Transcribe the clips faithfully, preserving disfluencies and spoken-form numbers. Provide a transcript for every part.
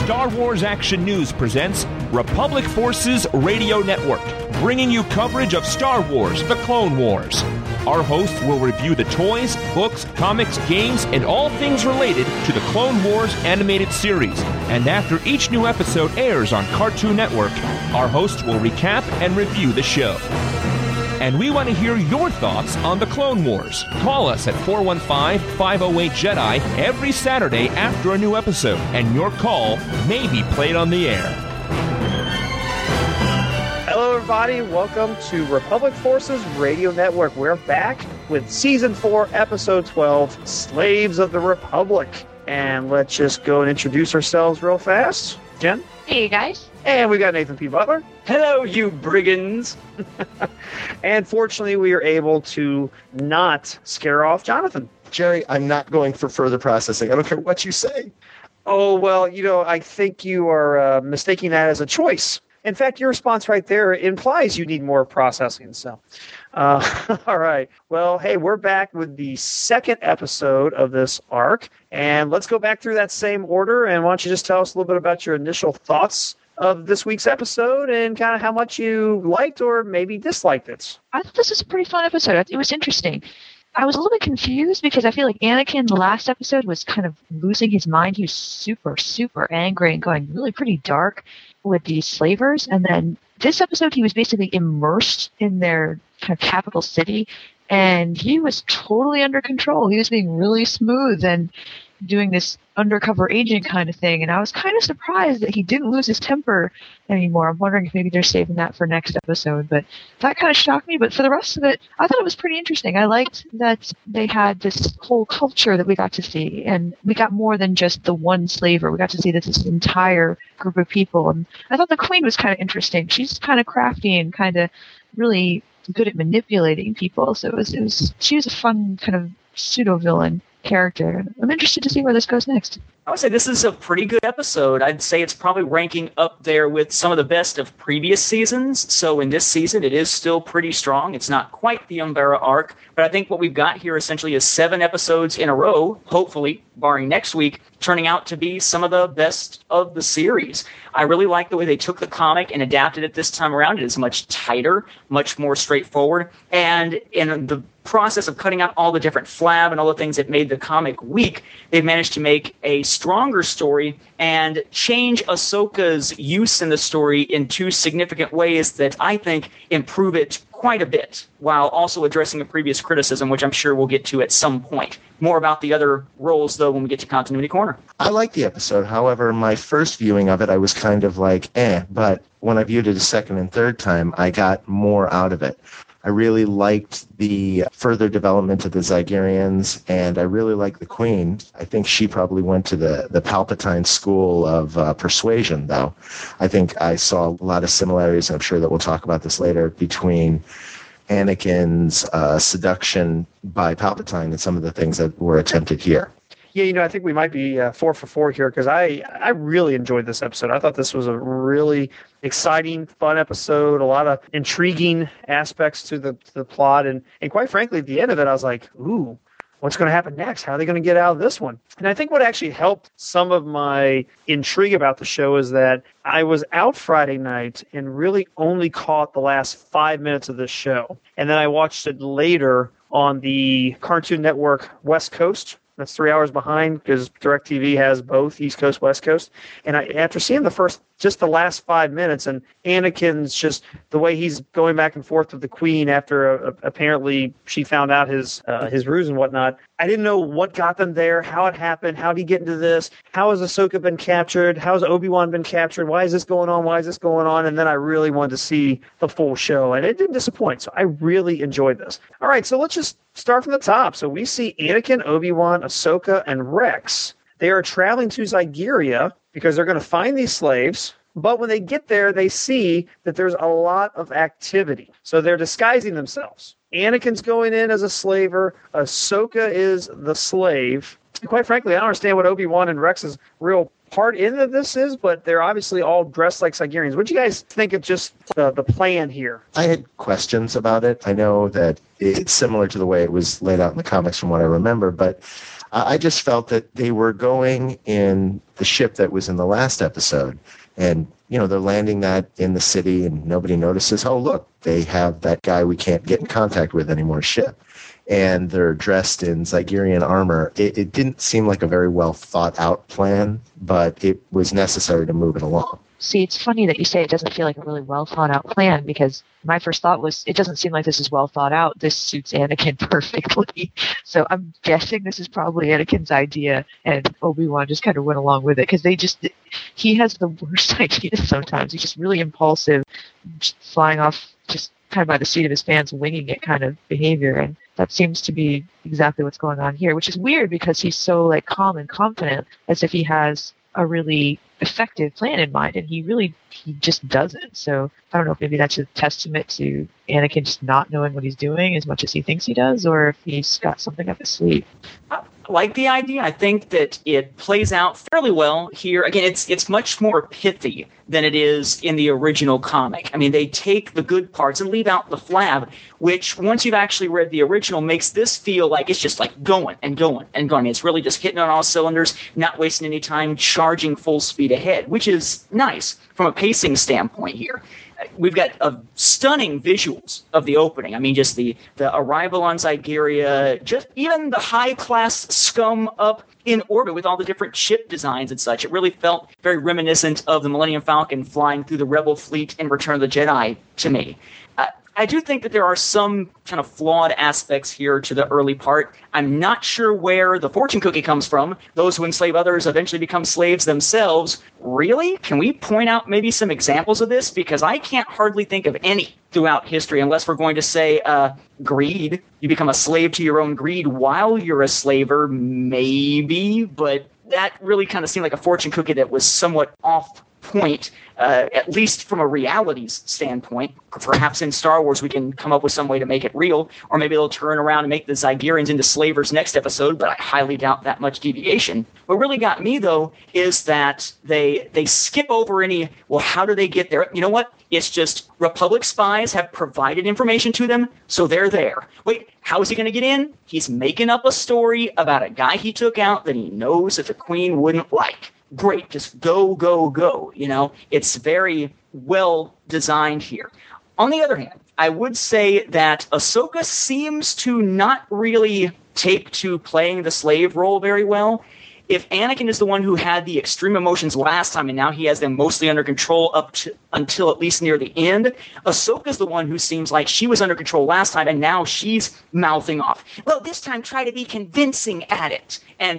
Star Wars Action News presents Republic Forces Radio Network, bringing you coverage of Star Wars: The Clone Wars. Our hosts will review the toys, books, comics, games, and all things related to the Clone Wars animated series. And after each new episode airs on Cartoon Network, our hosts will recap and review the show. And we want to hear your thoughts on the Clone Wars. Call us at four one five, five oh eight, Jedi every Saturday after a new episode, and your call may be played on the air. Hello, everybody. Welcome to Republic Forces Radio Network. We're back with Season four, Episode twelve, Slaves of the Republic. And let's just go and introduce ourselves real fast. Jen? Hey, guys. And we got Nathan P. Butler. Hello, you brigands. And fortunately, we are able to not scare off Jonathan. Jerry, I'm not going for further processing. I don't care what you say. Oh, well, you know, I think you are uh, mistaking that as a choice. In fact, your response right there implies you need more processing. So, uh, all right. Well, hey, we're back with the second episode of this arc. And let's go back through that same order. And why don't you just tell us a little bit about your initial thoughts of this week's episode and kind of how much you liked or maybe disliked it. I thought this was a pretty fun episode. It was interesting. I was a little bit confused because I feel like Anakin, the last episode, was kind of losing his mind. He was super, super angry and going really pretty dark with these slavers. And then this episode, he was basically immersed in their kind of capital city, and he was totally under control. He was being really smooth and doing this undercover agent kind of thing, and I was kind of surprised that he didn't lose his temper anymore. I'm wondering if maybe they're saving that for next episode, but that kind of shocked me. But for the rest of it, I thought it was pretty interesting. I liked that they had this whole culture that we got to see, and we got more than just the one slaver. We got to see this, this entire group of people, and I thought the Queen was kind of interesting. She's kind of crafty and kind of really good at manipulating people, so it was, it was she was a fun kind of pseudo-villain character. I'm interested to see where this goes next. I would say this is a pretty good episode. I'd say it's probably ranking up there with some of the best of previous seasons. So in this season, it is still pretty strong. It's not quite the Umbara arc, but I think what we've got here essentially is seven episodes in a row, hopefully, barring next week, turning out to be some of the best of the series. I really like the way they took the comic and adapted it this time around. It is much tighter, much more straightforward, and in the process of cutting out all the different flab and all the things that made the comic weak, they've managed to make a stronger story and change Ahsoka's use in the story in two significant ways that I think improve it quite a bit, while also addressing a previous criticism, which I'm sure we'll get to at some point. More about the other roles, though, when we get to Continuity Corner. I liked the episode. However, my first viewing of it, I was kind of like, eh. But when I viewed it a second and third time, I got more out of it. I really liked the further development of the Zygerians, and I really liked the Queen. I think she probably went to the, the Palpatine school of uh, persuasion, though. I think I saw a lot of similarities, and I'm sure that we'll talk about this later, between Anakin's uh, seduction by Palpatine and some of the things that were attempted here. Yeah, you know, I think we might be uh, four for four here because I, I really enjoyed this episode. I thought this was a really exciting, fun episode, a lot of intriguing aspects to the to the plot. And, and quite frankly, at the end of it, I was like, ooh, what's going to happen next? How are they going to get out of this one? And I think what actually helped some of my intrigue about the show is that I was out Friday night and really only caught the last five minutes of this show. And then I watched it later on the Cartoon Network West Coast. That's three hours behind because DirecTV has both East Coast, West Coast. And I, after seeing the first, just the last five minutes, and Anakin's just the way he's going back and forth with the Queen after uh, apparently she found out his uh, his ruse and whatnot, I didn't know what got them there, how it happened, how did he get into this, how has Ahsoka been captured, how has Obi-Wan been captured, why is this going on, why is this going on, and then I really wanted to see the full show, and it didn't disappoint, so I really enjoyed this. All right, so let's just start from the top. So we see Anakin, Obi-Wan, Ahsoka, and Rex. They are traveling to Zygeria because they're going to find these slaves. But when they get there, they see that there's a lot of activity. So they're disguising themselves. Anakin's going in as a slaver. Ahsoka is the slave. And quite frankly, I don't understand what Obi-Wan and Rex's real part in this is, but they're obviously all dressed like Zygerians. What do you guys think of just the, the plan here? I had questions about it. I know that it's similar to the way it was laid out in the comics from what I remember, but I just felt that they were going in the ship that was in the last episode, and you know they're landing that in the city, and nobody notices. Oh, look, they have that guy we can't get in contact with anymore ship, and they're dressed in Zygerian armor. It, it didn't seem like a very well thought out plan, but it was necessary to move it along. See, it's funny that you say it doesn't feel like a really well thought out plan, because my first thought was it doesn't seem like this is well thought out. This suits Anakin perfectly. So I'm guessing this is probably Anakin's idea, and Obi-Wan just kind of went along with it, because they just, he has the worst ideas sometimes. He's just really impulsive, just flying off just kind of by the seat of his pants, winging it kind of behavior. And that seems to be exactly what's going on here, which is weird because he's so like calm and confident, as if he has a really effective plan in mind, and he really he just doesn't. So I don't know if maybe that's a testament to Anakin just not knowing what he's doing as much as he thinks he does, or if he's got something up his sleeve. I like the idea. I think that it plays out fairly well here. Again, it's it's much more pithy than it is in the original comic. I mean, they take the good parts and leave out the flab, which once you've actually read the original makes this feel like it's just like going and going and going. I mean, it's really just hitting on all cylinders, not wasting any time, charging full speed ahead, which is nice from a pacing standpoint here. We've got uh, stunning visuals of the opening. I mean, just the, the arrival on Zygeria, just even the high-class scum up in orbit with all the different ship designs and such. It really felt very reminiscent of the Millennium Falcon flying through the Rebel fleet in Return of the Jedi to me. Uh, I do think that there are some kind of flawed aspects here to the early part. I'm not sure where the fortune cookie comes from. Those who enslave others eventually become slaves themselves. Really? Can we point out maybe some examples of this? Because I can't hardly think of any throughout history, unless we're going to say uh, greed. You become a slave to your own greed while you're a slaver, maybe. But that really kind of seemed like a fortune cookie that was somewhat off point, uh, at least from a realities standpoint. Perhaps in Star Wars we can come up with some way to make it real, or maybe they'll turn around and make the Zygerians into slavers next episode, but I highly doubt that much deviation. What really got me, though, is that they they skip over any, well, how do they get there? You know what? It's just Republic spies have provided information to them, so they're there. Wait, how is he going to get in? He's making up a story about a guy he took out that he knows that the Queen wouldn't like. Great, just go, go, go. You know, it's very well designed here. On the other hand, I would say that Ahsoka seems to not really take to playing the slave role very well. If Anakin is the one who had the extreme emotions last time and now he has them mostly under control up to until at least near the end, Ahsoka's the one who seems like she was under control last time and now she's mouthing off. Well, this time try to be convincing at it and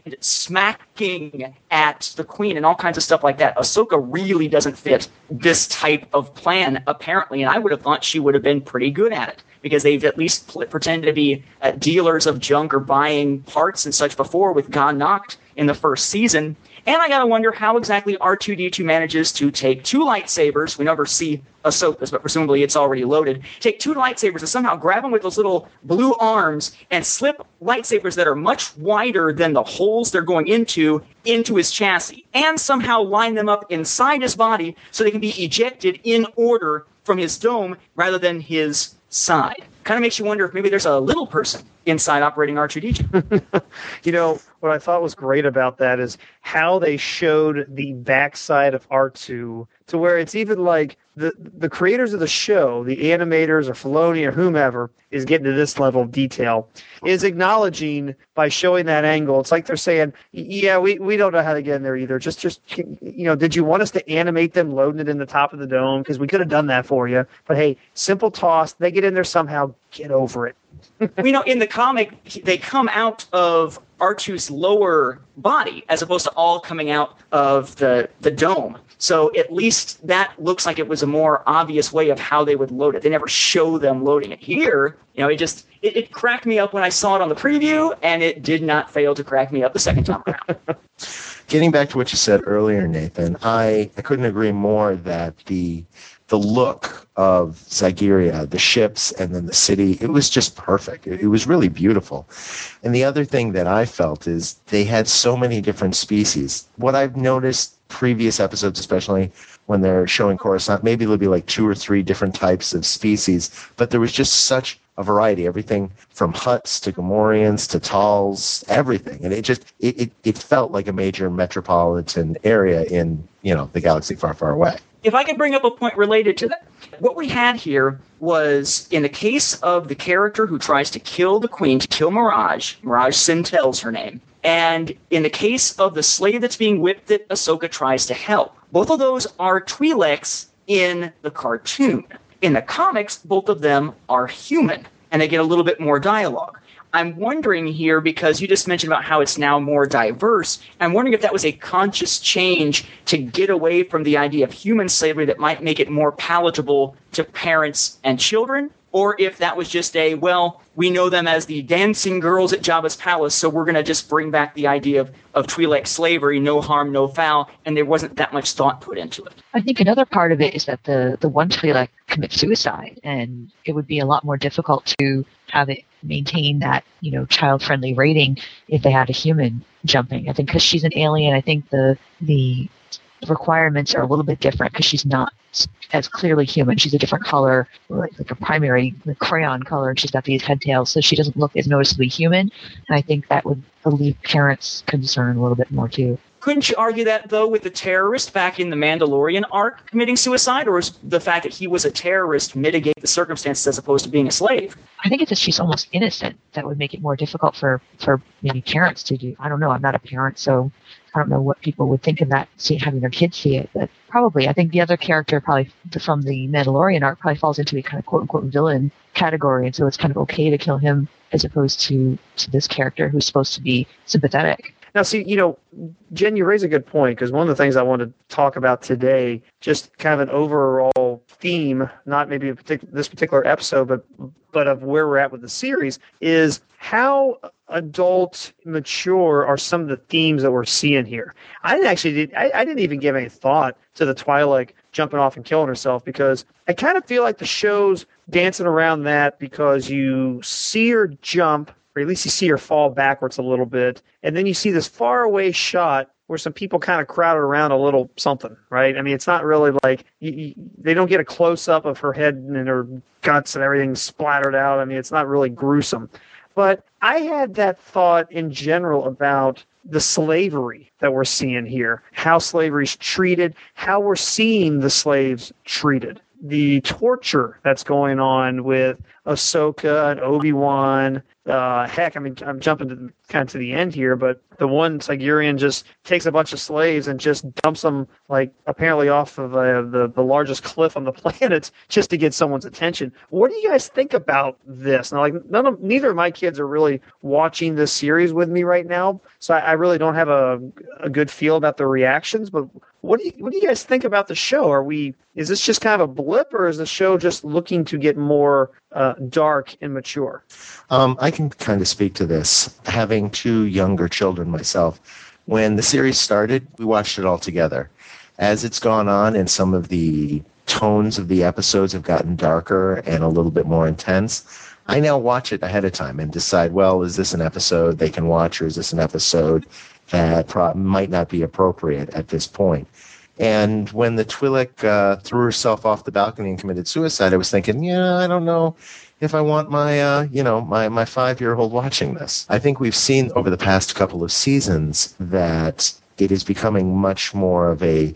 smacking at the Queen and all kinds of stuff like that. Ahsoka really doesn't fit this type of plan, apparently, and I would have thought she would have been pretty good at it, because they've at least pl- pretended to be uh, dealers of junk or buying parts and such before with Gone Knocked in the first season. And I gotta wonder how exactly R two D two manages to take two lightsabers, we never see Ahsoka's, but presumably it's already loaded, take two lightsabers and somehow grab them with those little blue arms and slip lightsabers that are much wider than the holes they're going into, into his chassis, and somehow line them up inside his body so they can be ejected in order from his dome rather than his side. Kind of makes you wonder if maybe there's a little person inside operating R two D two. You know, what I thought was great about that is how they showed the backside of R two to where it's even like the the creators of the show, the animators or Filoni or whomever is getting to this level of detail, is acknowledging by showing that angle. It's like they're saying, yeah, we, we don't know how to get in there either. Just, just you know, did you want us to animate them loading it in the top of the dome? Because we could have done that for you. But hey, simple toss. They get in there somehow. Get over it. You know, in the comic, they come out of R two's lower body as opposed to all coming out of the, the dome. So at least that looks like it was a more obvious way of how they would load it. They never show them loading it. Here, you know, it just, it, it cracked me up when I saw it on the preview, and it did not fail to crack me up the second time around. Getting back to what you said earlier, Nathan, I, I couldn't agree more that the the look of Zygeria, the ships, and then the city, it was just perfect. It, it was really beautiful. And the other thing that I felt is they had so many different species. What I've noticed previous episodes, especially when they're showing Coruscant, maybe there'll be like two or three different types of species, but there was just such a variety, everything from Hutts to Gamorreans to Talls, everything. And it just, it, it, it felt like a major metropolitan area in, you know, the galaxy far, far away. If I could bring up a point related to that, what we had here was, in the case of the character who tries to kill the queen, to kill Mirage, Mirage Sintel's her name, and in the case of the slave that's being whipped that Ahsoka tries to help, both of those are Twi'leks in the cartoon. In the comics, both of them are human, and they get a little bit more dialogue. I'm wondering here, because you just mentioned about how it's now more diverse, I'm wondering if that was a conscious change to get away from the idea of human slavery that might make it more palatable to parents and children, or if that was just a, well, we know them as the dancing girls at Jabba's palace, so we're going to just bring back the idea of, of Twi'lek slavery, no harm, no foul, and there wasn't that much thought put into it. I think another part of it is that the, the one Twi'lek commits suicide, and it would be a lot more difficult to have it maintain that, you know, child-friendly rating if they had a human jumping. I think because she's an alien, I think the the requirements are a little bit different because she's not as clearly human. She's a different color, like, like a primary like crayon color, and she's got these head tails, so she doesn't look as noticeably human. And I think that would relieve parents' concern a little bit more too. Couldn't you argue that, though, with the terrorist back in the Mandalorian arc committing suicide, or is the fact that he was a terrorist mitigate the circumstances as opposed to being a slave? I think it's that she's almost innocent. That would make it more difficult for, for maybe parents to do. I don't know. I'm not a parent, so I don't know what people would think of that, see, having their kids see it. But probably, I think the other character probably from the Mandalorian arc probably falls into a kind of quote-unquote villain category, and so it's kind of okay to kill him as opposed to, to this character who's supposed to be sympathetic. Now, see, you know, Jen, you raise a good point, because one of the things I want to talk about today, just kind of an overall theme, not maybe a partic- this particular episode, but but of where we're at with the series, is how adult, mature are some of the themes that we're seeing here. I didn't actually, did, I, I didn't even give any thought to the Twi'lek jumping off and killing herself, because I kind of feel like the show's dancing around that because you see her jump, or at least you see her fall backwards a little bit, and then you see this far away shot where some people kind of crowded around a little something, right? I mean, it's not really like, you, you, they don't get a close-up of her head and her guts and everything splattered out. I mean, it's not really gruesome. But I had that thought in general about the slavery that we're seeing here, how slavery's treated, how we're seeing the slaves treated, the torture that's going on with Ahsoka and Obi-Wan. Uh, heck, I mean, I'm jumping to the, kind of to the end here, but the one Sigurian just takes a bunch of slaves and just dumps them, like, apparently off of uh, the, the largest cliff on the planet just to get someone's attention. What do you guys think about this? Now, like, none of, neither of my kids are really watching this series with me right now, so I, I really don't have a, a good feel about the reactions, but what do you, what do you guys think about the show? Are we, is this just kind of a blip, or is the show just looking to get more uh, dark and mature? Um, I can kind of speak to this, having two younger children myself. When the series started, we watched it all together. As it's gone on and some of the tones of the episodes have gotten darker and a little bit more intense, I now watch it ahead of time and decide, well, is this an episode they can watch, or is this an episode that pro- might not be appropriate at this point? And when the Twi'lek uh, threw herself off the balcony and committed suicide, I was thinking, yeah, I don't know if I want my, uh, you know, my, my five-year-old watching this. I think we've seen over the past couple of seasons that it is becoming much more of a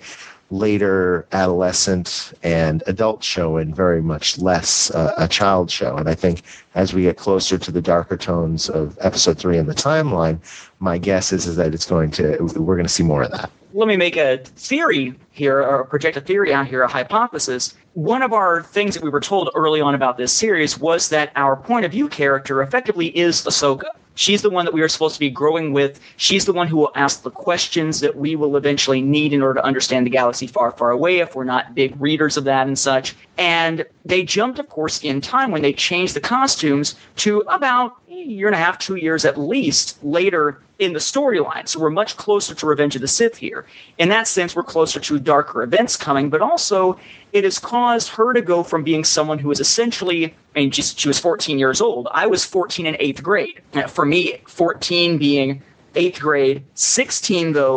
later adolescent and adult show and very much less uh, a child show. And I think as we get closer to the darker tones of episode three in the timeline, my guess is, is that it's going to, we're going to see more of that. Let me make a theory here, or project a theory out here, a hypothesis. One of our things that we were told early on about this series was that our point of view character effectively is Ahsoka. She's the one that we are supposed to be growing with. She's the one who will ask the questions that we will eventually need in order to understand the galaxy far, far away if we're not big readers of that and such. And they jumped, of course, in time when they changed the costumes to about a year and a half, two years at least later in the storyline. So we're much closer to Revenge of the Sith here. In that sense, we're closer to darker events coming, but also it has caused her to go from being someone who is essentially, I mean, she, she was fourteen years old. I was fourteen in eighth grade. For me, fourteen being eighth grade, sixteen, though,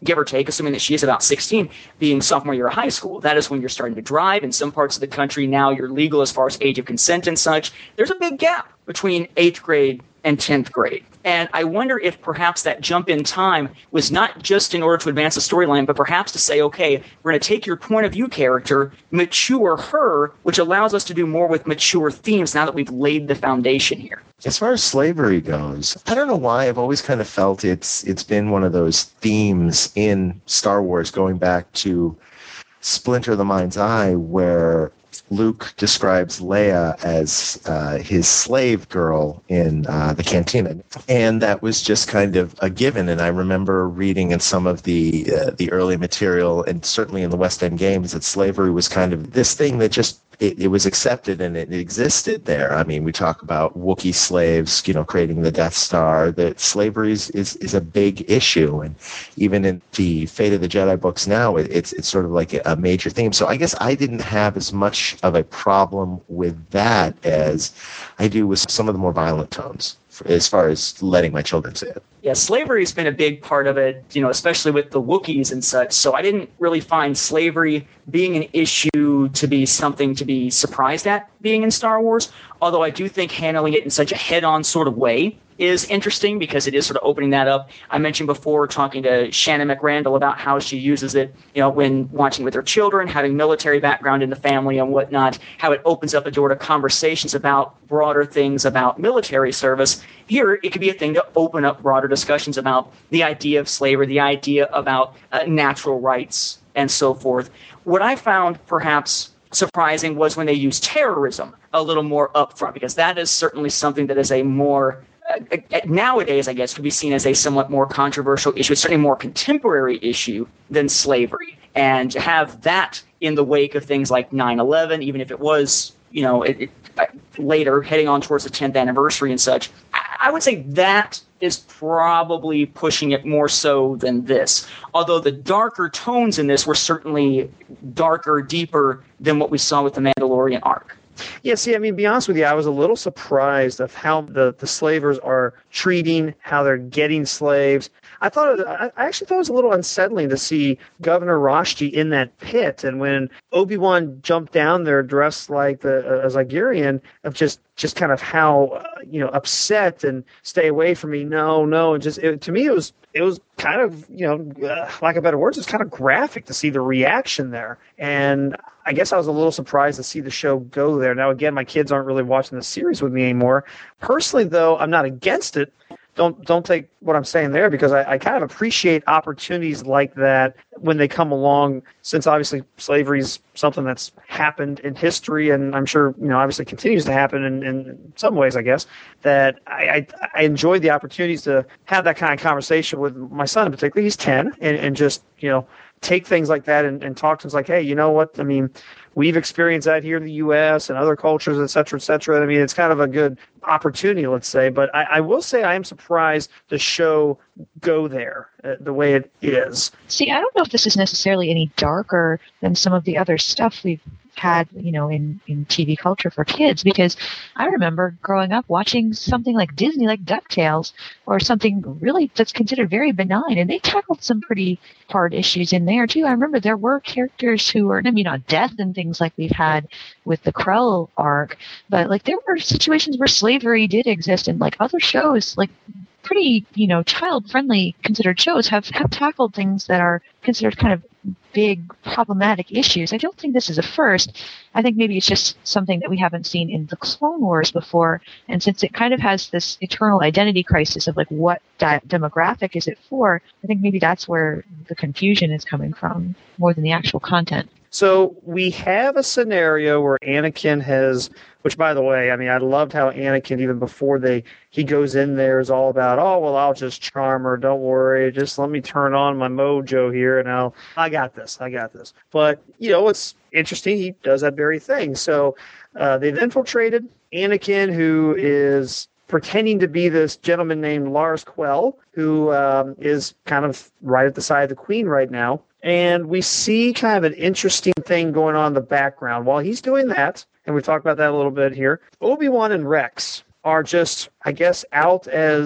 give or take, assuming that she is about sixteen, being sophomore year of high school. That is when you're starting to drive. In some parts of the country now, you're legal as far as age of consent and such. There's a big gap between eighth grade and tenth grade. And I wonder if perhaps that jump in time was not just in order to advance the storyline, but perhaps to say, okay, we're going to take your point of view character, mature her, which allows us to do more with mature themes now that we've laid the foundation here. As far as slavery goes, I don't know why I've always kind of felt it's it's been one of those themes in Star Wars going back to Splinter of the Mind's Eye, where Luke describes Leia as uh, his slave girl in uh, the cantina, and that was just kind of a given. And I remember reading in some of the uh, the early material, and certainly in the West End games, that slavery was kind of this thing that just it, it was accepted and it existed there. I mean, we talk about Wookiee slaves, you know, creating the Death Star. That slavery is, is, is a big issue, and even in the Fate of the Jedi books now, it, it's it's sort of like a, a major theme. So I guess I didn't have as much of a problem with that as I do with some of the more violent tones, as far as letting my children see it. Yeah, slavery's been a big part of it, you know, especially with the Wookiees and such. So I didn't really find slavery being an issue to be something to be surprised at being in Star Wars, although I do think handling it in such a head-on sort of way is interesting because it is sort of opening that up. I mentioned before talking to Shannon McRandall about how she uses it, you know, when watching with her children, having military background in the family and whatnot, how it opens up a door to conversations about broader things about military service. Here, it could be a thing to open up broader discussions about the idea of slavery, the idea about uh, natural rights, and so forth. What I found perhaps surprising was when they used terrorism a little more upfront, because that is certainly something that is a more Uh, nowadays, I guess, could be seen as a somewhat more controversial issue. It's certainly a more contemporary issue than slavery. And to have that in the wake of things like nine eleven, even if it was, you know, it, it, later, heading on towards the tenth anniversary and such, I, I would say that is probably pushing it more so than this. Although the darker tones in this were certainly darker, deeper than what we saw with the Mandalorian arc. Yeah, see, I mean, to be honest with you, I was a little surprised of how the, the slavers are treating, how they're getting slaves. I thought it, I actually thought it was a little unsettling to see Governor Rashti in that pit, and when Obi-Wan jumped down there dressed like the uh, Zygerian, of just just kind of how uh, you know upset and stay away from me, no, no, and just it, to me it was it was kind of you know uh, lack of better words, it's kind of graphic to see the reaction there, and I guess I was a little surprised to see the show go there. Now again, my kids aren't really watching the series with me anymore. Personally, though, I'm not against it. Don't don't take what I'm saying there, because I, I kind of appreciate opportunities like that when they come along, since obviously slavery is something that's happened in history, and I'm sure you know obviously continues to happen in, in some ways, I guess, that I, I, I enjoy the opportunities to have that kind of conversation with my son in particular. He's ten, and, and just you know take things like that and, and talk to him. It's like, hey, you know what? I mean, we've experienced that here in the U S and other cultures, et cetera, et cetera. I mean, it's kind of a good opportunity, let's say. But I, I will say I am surprised the show go there uh, the way it is. See, I don't know if this is necessarily any darker than some of the other stuff we've had, you know, in, in T V culture for kids, because I remember growing up watching something like Disney, like DuckTales, or something really that's considered very benign, and they tackled some pretty hard issues in there too. I remember there were characters who were, I mean, not death and things like we've had with the Krell arc, but like there were situations where slavery did exist, and like other shows, like pretty, you know, child-friendly considered shows have, have tackled things that are considered kind of big problematic issues. I don't think this is a first. I think maybe it's just something that we haven't seen in the Clone Wars before. And since it kind of has this eternal identity crisis of like what di- demographic is it for, I think maybe that's where the confusion is coming from more than the actual content. So we have a scenario where Anakin has, which by the way, I mean, I loved how Anakin, even before they he goes in there, is all about, oh, well, I'll just charm her. Don't worry. Just let me turn on my mojo here, and I'll, I got this. I got this. But, you know, it's interesting. He does that very thing. So uh, they've infiltrated Anakin, who is pretending to be this gentleman named Lars Quell, who um, is kind of right at the side of the Queen right now. And we see kind of an interesting thing going on in the background. While he's doing that, and we talked about that a little bit here, Obi-Wan and Rex are just, I guess, out as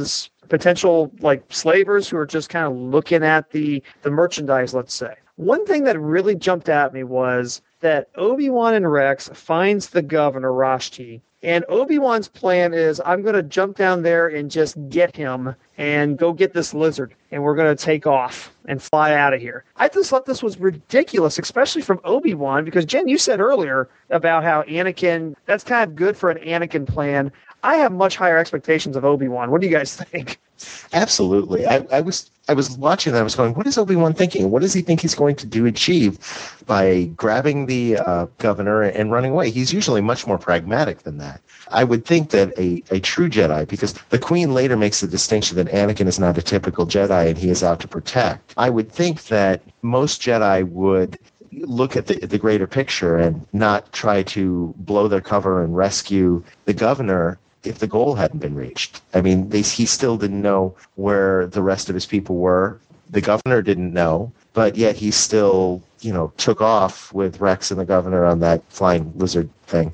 potential like slavers who are just kind of looking at the the merchandise, let's say. One thing that really jumped at me was that Obi-Wan and Rex finds the governor, Rashti, and Obi-Wan's plan is, I'm going to jump down there and just get him and go get this lizard, and we're going to take off and fly out of here. I just thought this was ridiculous, especially from Obi-Wan, because, Jen, you said earlier about how Anakin, that's kind of good for an Anakin plan. I have much higher expectations of Obi-Wan. What do you guys think? Absolutely. I, I was I was watching that. I was going, what is Obi-Wan thinking? What does he think he's going to do achieve by grabbing the uh, governor and running away? He's usually much more pragmatic than that. I would think that a, a true Jedi, because the Queen later makes the distinction that Anakin is not a typical Jedi and he is out to protect. I would think that most Jedi would look at the, the greater picture and not try to blow their cover and rescue the governor if the goal hadn't been reached. I mean, they, he still didn't know where the rest of his people were. The governor didn't know, but yet he still, you know, took off with Rex and the governor on that flying lizard thing,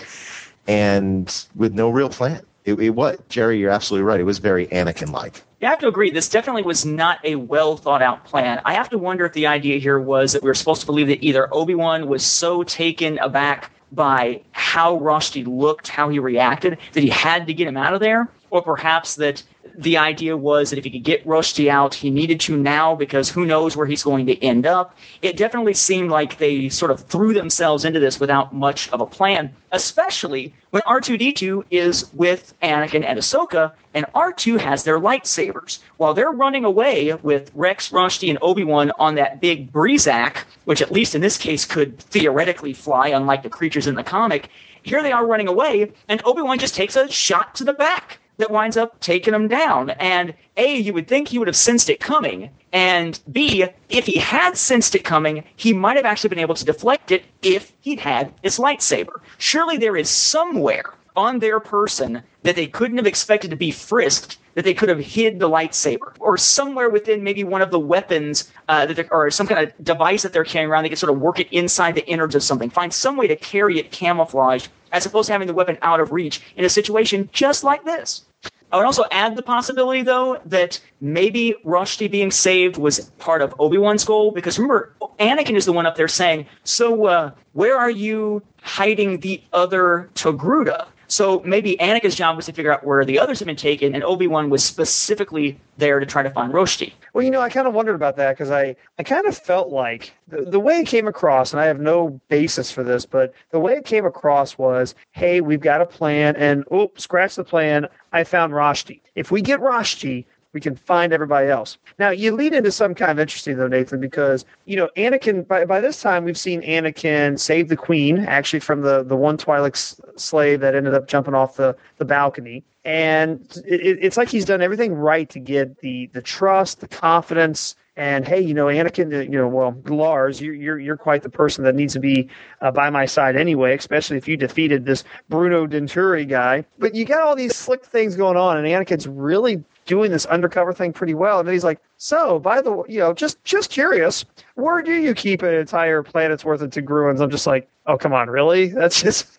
and with no real plan. It, it what Jerry, you're absolutely right. It was very Anakin-like. You have to agree, this definitely was not a well-thought-out plan. I have to wonder if the idea here was that we were supposed to believe that either Obi-Wan was so taken aback by how Rashti looked, how he reacted, that he had to get him out of there, or perhaps that the idea was that if he could get Rashti out, he needed to now, because who knows where he's going to end up. It definitely seemed like they sort of threw themselves into this without much of a plan, especially when R two D two is with Anakin and Ahsoka, and R two has their lightsabers. While they're running away with Rex, Rashti, and Obi-Wan on that big Breezak, which at least in this case could theoretically fly, unlike the creatures in the comic, here they are running away, and Obi-Wan just takes a shot to the back that winds up taking him down. And A, you would think he would have sensed it coming, and B, if he had sensed it coming, he might have actually been able to deflect it if he'd had his lightsaber. Surely there is somewhere on their person that they couldn't have expected to be frisked, that they could have hid the lightsaber, or somewhere within maybe one of the weapons, uh, that or some kind of device that they're carrying around, they could sort of work it inside the innards of something, find some way to carry it camouflaged, as opposed to having the weapon out of reach in a situation just like this. I would also add the possibility, though, that maybe Rashti being saved was part of Obi-Wan's goal, because remember, Anakin is the one up there saying, so uh, where are you hiding the other Togruta? So maybe Anakin's job was to figure out where the others had been taken, and Obi-Wan was specifically there to try to find Rashti. Well, you know, I kind of wondered about that, because I, I kind of felt like the, the way it came across, and I have no basis for this, but the way it came across was, hey, we've got a plan, and, oh, scratch the plan, I found Rashti. If we get Rashti, we can find everybody else. Now, you lead into something kind of interesting, though, Nathan, because, you know, Anakin, by, by this time, we've seen Anakin save the queen, actually from the, the one Twi'lek s- slave that ended up jumping off the, the balcony. And it, it's like he's done everything right to get the, the trust, the confidence, and, hey, you know, Anakin, you know, well, Lars, you're you're, you're quite the person that needs to be uh, by my side anyway, especially if you defeated this Bruno Denturi guy. But you got all these slick things going on, and Anakin's really doing this undercover thing pretty well. And then he's like, so, by the way, you know, just just curious, where do you keep an entire planet's worth of Togruans? I'm just like, oh, come on, really? That's just,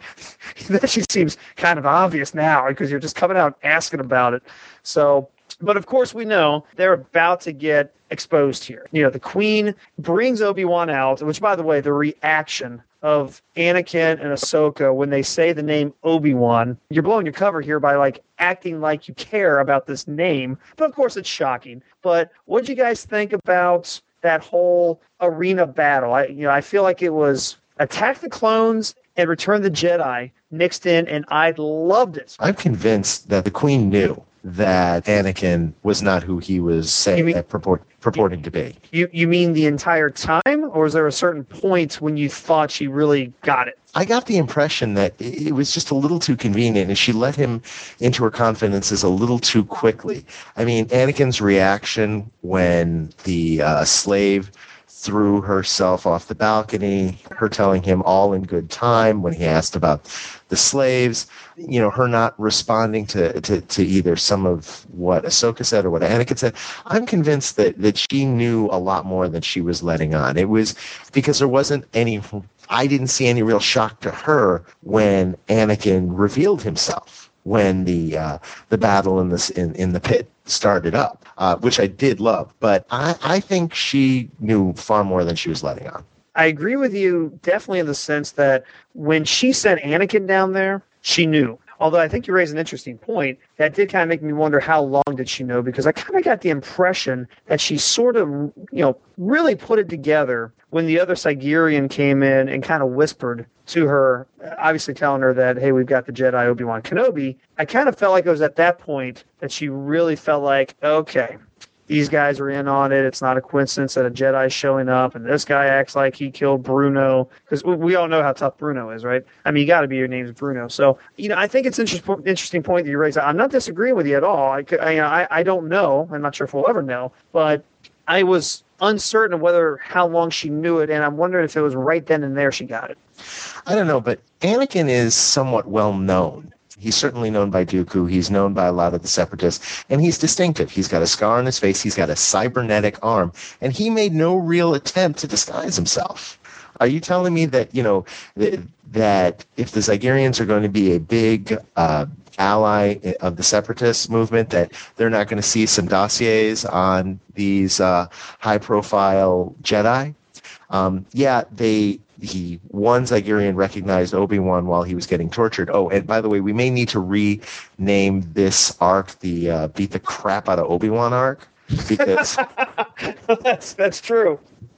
that just seems kind of obvious now, because you're just coming out asking about it. So, but of course we know they're about to get exposed here. You know, the Queen brings Obi-Wan out, which, by the way, the reaction of Anakin and Ahsoka when they say the name Obi-Wan, you're blowing your cover here by, like, acting like you care about this name. But, of course, it's shocking. But what did you guys think about that whole arena battle? I, you know, I feel like it was Attack the Clones and Return the Jedi mixed in, and I loved it. I'm convinced that the Queen knew that Anakin was not who he was saying mean, that purport, purporting to be. You you mean the entire time, or is there a certain point when you thought she really got it? I got the impression that it was just a little too convenient, and she let him into her confidences a little too quickly. I mean, Anakin's reaction when the uh, slave threw herself off the balcony, her telling him all in good time when he asked about the slaves, you know, her not responding to, to, to either some of what Ahsoka said or what Anakin said. I'm convinced that, that she knew a lot more than she was letting on. It was because there wasn't any, I didn't see any real shock to her when Anakin revealed himself. when the uh, the battle in this in, in the pit started up, uh, which I did love. But I, I think she knew far more than she was letting on. I agree with you definitely in the sense that when she sent Anakin down there, she knew. Although I think you raised an interesting point, that did kind of make me wonder how long did she know, because I kind of got the impression that she sort of, you know, really put it together when the other Sigurian came in and kind of whispered to her, obviously telling her that, hey, we've got the Jedi Obi-Wan Kenobi. I kind of felt like it was at that point that she really felt like, okay, these guys are in on it. It's not a coincidence that a Jedi is showing up, and this guy acts like he killed Bruno, because we all know how tough Bruno is, right? I mean, you got to be your name's Bruno. So, you know, I think it's an inter- interesting point that you raised. I'm not disagreeing with you at all. I, I, I, I don't know. I'm not sure if we'll ever know, but I was uncertain of whether how long she knew it, and I'm wondering if it was right then and there she got it. I don't know, but Anakin is somewhat well known. He's certainly known by Dooku. He's known by a lot of the Separatists, and he's distinctive. He's got a scar on his face. He's got a cybernetic arm, and he made no real attempt to disguise himself. Are you telling me that, you know, th- that if the Zygerians are going to be a big uh, ally of the Separatist movement, that they're not going to see some dossiers on these uh, high-profile Jedi? Um, yeah, they... He one Zygerian recognized Obi-Wan while he was getting tortured. Oh, and by the way, we may need to rename this arc the uh, beat the crap out of Obi-Wan arc, because that's that's true.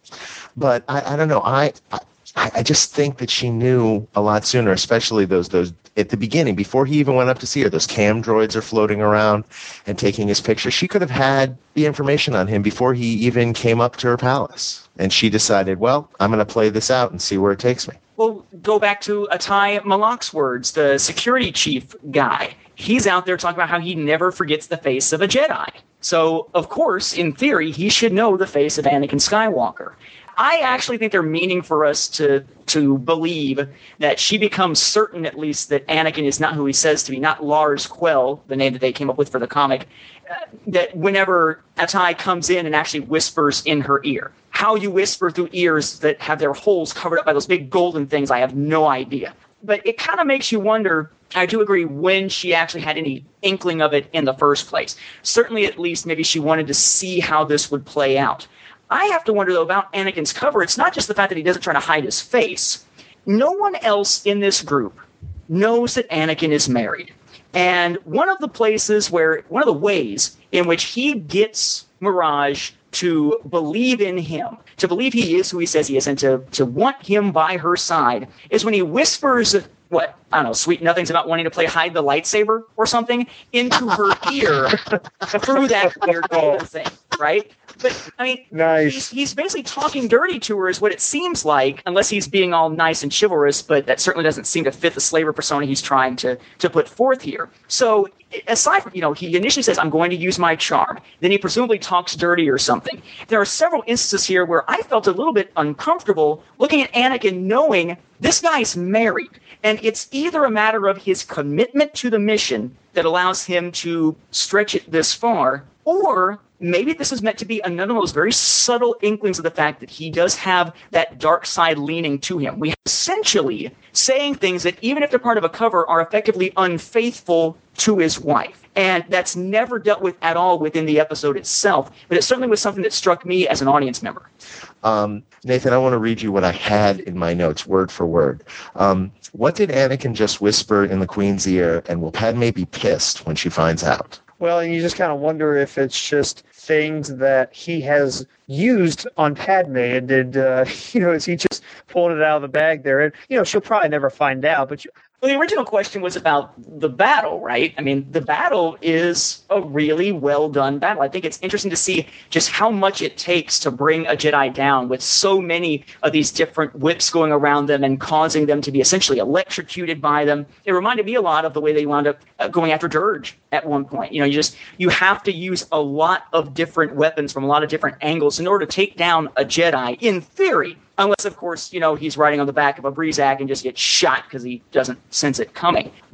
But I, I don't know. I, I I just think that she knew a lot sooner, especially those those at the beginning, before he even went up to see her. Those cam droids are floating around and taking his picture. She could have had the information on him before he even came up to her palace. And she decided, well, I'm going to play this out and see where it takes me. Well, go back to Atai Malak's words, the security chief guy. He's out there talking about how he never forgets the face of a Jedi. So, of course, in theory, he should know the face of Anakin Skywalker. I actually think they're meaning for us to to believe that she becomes certain, at least, that Anakin is not who he says to be, not Lars Quell, the name that they came up with for the comic, uh, that whenever Atai comes in and actually whispers in her ear. How you whisper through ears that have their holes covered up by those big golden things, I have no idea. But it kind of makes you wonder, I do agree, when she actually had any inkling of it in the first place. Certainly, at least, maybe she wanted to see how this would play out. I have to wonder, though, about Anakin's cover. It's not just the fact that he doesn't try to hide his face. No one else in this group knows that Anakin is married. And one of the places where, one of the ways in which he gets Mirage to believe in him, to believe he is who he says he is, and to, to want him by her side, is when he whispers, what, I don't know, sweet nothings about wanting to play hide the lightsaber or something, into her ear through that weird golden thing, right? But, I mean, nice. he's, he's basically talking dirty to her is what it seems like, unless he's being all nice and chivalrous, but that certainly doesn't seem to fit the slaver persona he's trying to, to put forth here. So, aside from, you know, he initially says, I'm going to use my charm. Then he presumably talks dirty or something. There are several instances here where I felt a little bit uncomfortable looking at Anakin knowing this guy's married. And it's either a matter of his commitment to the mission that allows him to stretch it this far, or maybe this is meant to be another of those very subtle inklings of the fact that he does have that dark side leaning to him. We have essentially saying things that, even if they're part of a cover, are effectively unfaithful to his wife. And that's never dealt with at all within the episode itself, but it certainly was something that struck me as an audience member. Um, Nathan, I want to read you what I had in my notes, word for word. Um, what did Anakin just whisper in the Queen's ear, and will Padme be pissed when she finds out? Well, and you just kind of wonder if it's just things that he has used on Padme, and did, uh, you know, is he just pulling it out of the bag there? And, you know, she'll probably never find out, but you, Well, the original question was about the battle, right? I mean, the battle is a really well-done battle. I think it's interesting to see just how much it takes to bring a Jedi down with so many of these different whips going around them and causing them to be essentially electrocuted by them. It reminded me a lot of the way they wound up uh, going after Dirge at one point. You know, you just you have to use a lot of different weapons from a lot of different angles in order to take down a Jedi, in theory. Unless, of course, you know, he's riding on the back of a Breezak and just gets shot because he doesn't sense it coming. But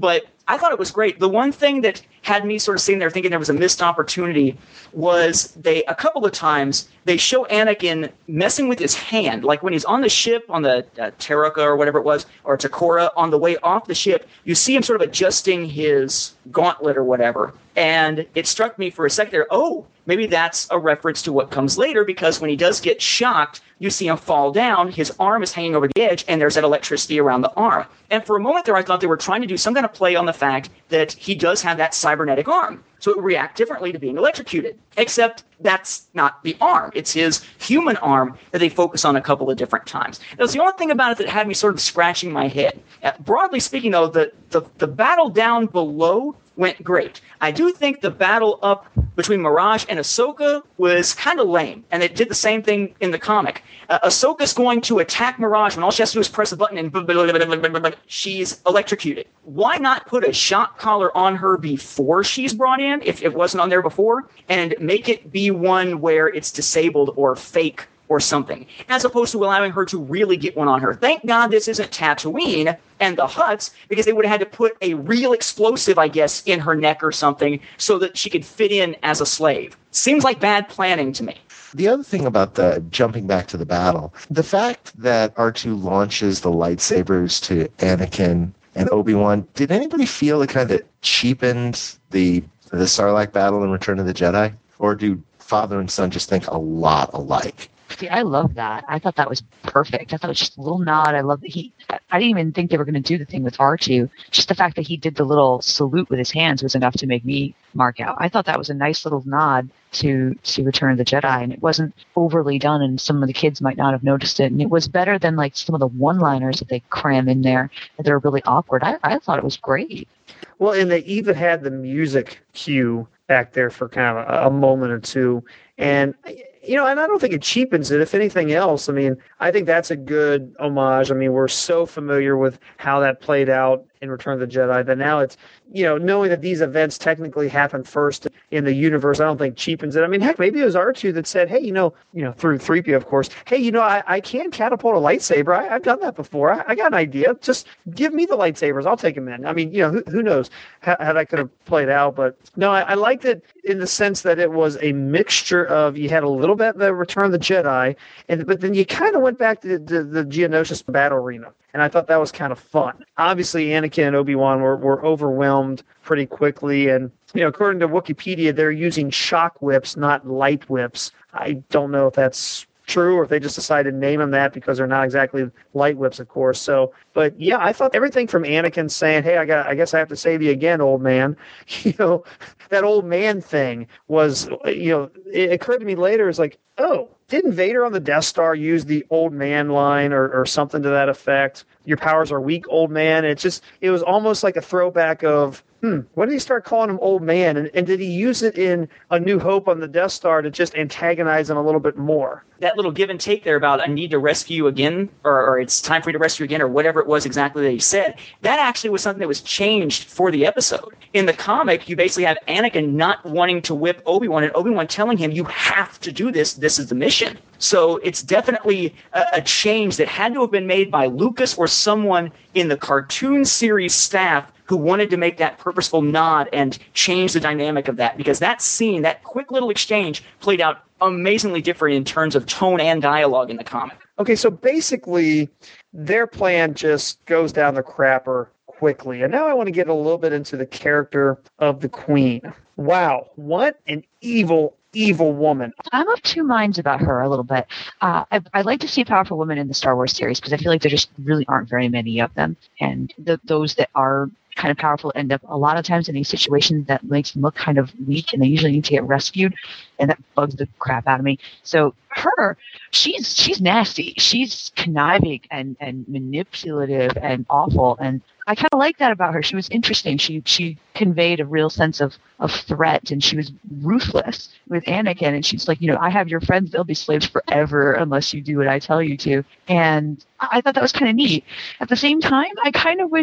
I thought it was great. The one thing that had me sort of sitting there thinking there was a missed opportunity was they, a couple of times, they show Anakin messing with his hand. Like when he's on the ship, on the uh, Taraka or whatever it was, or Takora, on the way off the ship, you see him sort of adjusting his gauntlet or whatever. And it struck me for a second there, oh, maybe that's a reference to what comes later, because when he does get shocked, you see him fall down, his arm is hanging over the edge, and there's that electricity around the arm. And for a moment there, I thought they were trying to do some kind of play on the fact that he does have that cybernetic arm. So it would react differently to being electrocuted. Except that's not the arm. It's his human arm that they focus on a couple of different times. That was the only thing about it that had me sort of scratching my head. Uh, broadly speaking, though, the, the, the battle down below went great. I do think the battle up between Mirage and Ahsoka was kind of lame, and it did the same thing in the comic. Uh, Ahsoka's going to attack Mirage when all she has to do is press a button and blah, blah, blah, blah, blah, blah, blah, she's electrocuted. Why not put a shock collar on her before she's brought in, if it wasn't on there before, and make it be one where it's disabled or fake or something, as opposed to allowing her to really get one on her. Thank God this isn't Tatooine and the Hutts, because they would have had to put a real explosive, I guess, in her neck or something so that she could fit in as a slave. Seems like bad planning to me. The other thing about the jumping back to the battle, the fact that R two launches the lightsabers to Anakin and Obi-Wan, did anybody feel it kind of cheapened the the Sarlacc battle in Return of the Jedi? Or do father and son just think a lot alike? See, I love that. I thought that was perfect. I thought it was just a little nod. I love that he, I didn't even think they were going to do the thing with R two. Just the fact that he did the little salute with his hands was enough to make me mark out. I thought that was a nice little nod to, to Return of the Jedi, and it wasn't overly done, and some of the kids might not have noticed it. And it was better than like some of the one-liners that they cram in there that are really awkward. I, I thought it was great. Well, and they even had the music cue back there for kind of a, a moment or two. And, you know, and I don't think it cheapens it. If anything else, I mean, I think that's a good homage. I mean, we're so familiar with how that played out in Return of the Jedi that now it's, you know, knowing that these events technically happen first in the universe, I don't think cheapens it. I mean, heck, maybe it was R two that said, hey, you know, you know, through three P O, of course, hey, you know, I, I can catapult a lightsaber. I, I've done that before. I, I got an idea. Just give me the lightsabers. I'll take them in. I mean, you know, who, who knows how, how that could have played out. But no, I, I liked it in the sense that it was a mixture of, you had a little bit of the Return of the Jedi, and but then you kind of went back to the, the Geonosis battle arena. And I thought that was kind of fun. Obviously, Anakin and Obi-Wan were, were overwhelmed pretty quickly. And, you know, according to Wikipedia, they're using shock whips, not light whips. I don't know if that's true or if they just decided to name them that because they're not exactly light whips, of course. So, but yeah, I thought everything from Anakin saying, hey, I got, I guess I have to save you again, old man. You know, that old man thing was, you know, it occurred to me later, it's like, oh, didn't Vader on the Death Star use the old man line or, or something to that effect? Your powers are weak, old man. It's just, it was almost like a throwback of, hmm, when did he start calling him old man? And, and did he use it in A New Hope on the Death Star to just antagonize him a little bit more? That little give and take there about I need to rescue you again, or, or it's time for you to rescue again, or whatever it was exactly that he said, that actually was something that was changed for the episode. In the comic, you basically have Anakin not wanting to whip Obi-Wan, and Obi-Wan telling him, you have to do this, this is the mission. So it's definitely a, a change that had to have been made by Lucas or someone in the cartoon series staff who wanted to make that purposeful nod and change the dynamic of that, because that scene, that quick little exchange, played out amazingly different in terms of tone and dialogue in the comic. Okay, so basically, their plan just goes down the crapper quickly. And now I want to get a little bit into the character of the Queen. Wow, what an evil, evil woman. I'm of two minds about her a little bit. Uh, I, I like to see powerful women in the Star Wars series because I feel like there just really aren't very many of them. And the, those that are kind of powerful end up a lot of times in these situations that makes them look kind of weak, and they usually need to get rescued, and that bugs the crap out of me. So her, she's she's nasty. She's conniving and, and manipulative and awful, and I kind of like that about her. She was interesting. She she conveyed a real sense of, of threat, and she was ruthless with Anakin, and she's like, you know, I have your friends, they'll be slaves forever unless you do what I tell you to. And I thought that was kind of neat. At the same time, I kind of wish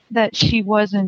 that she wasn't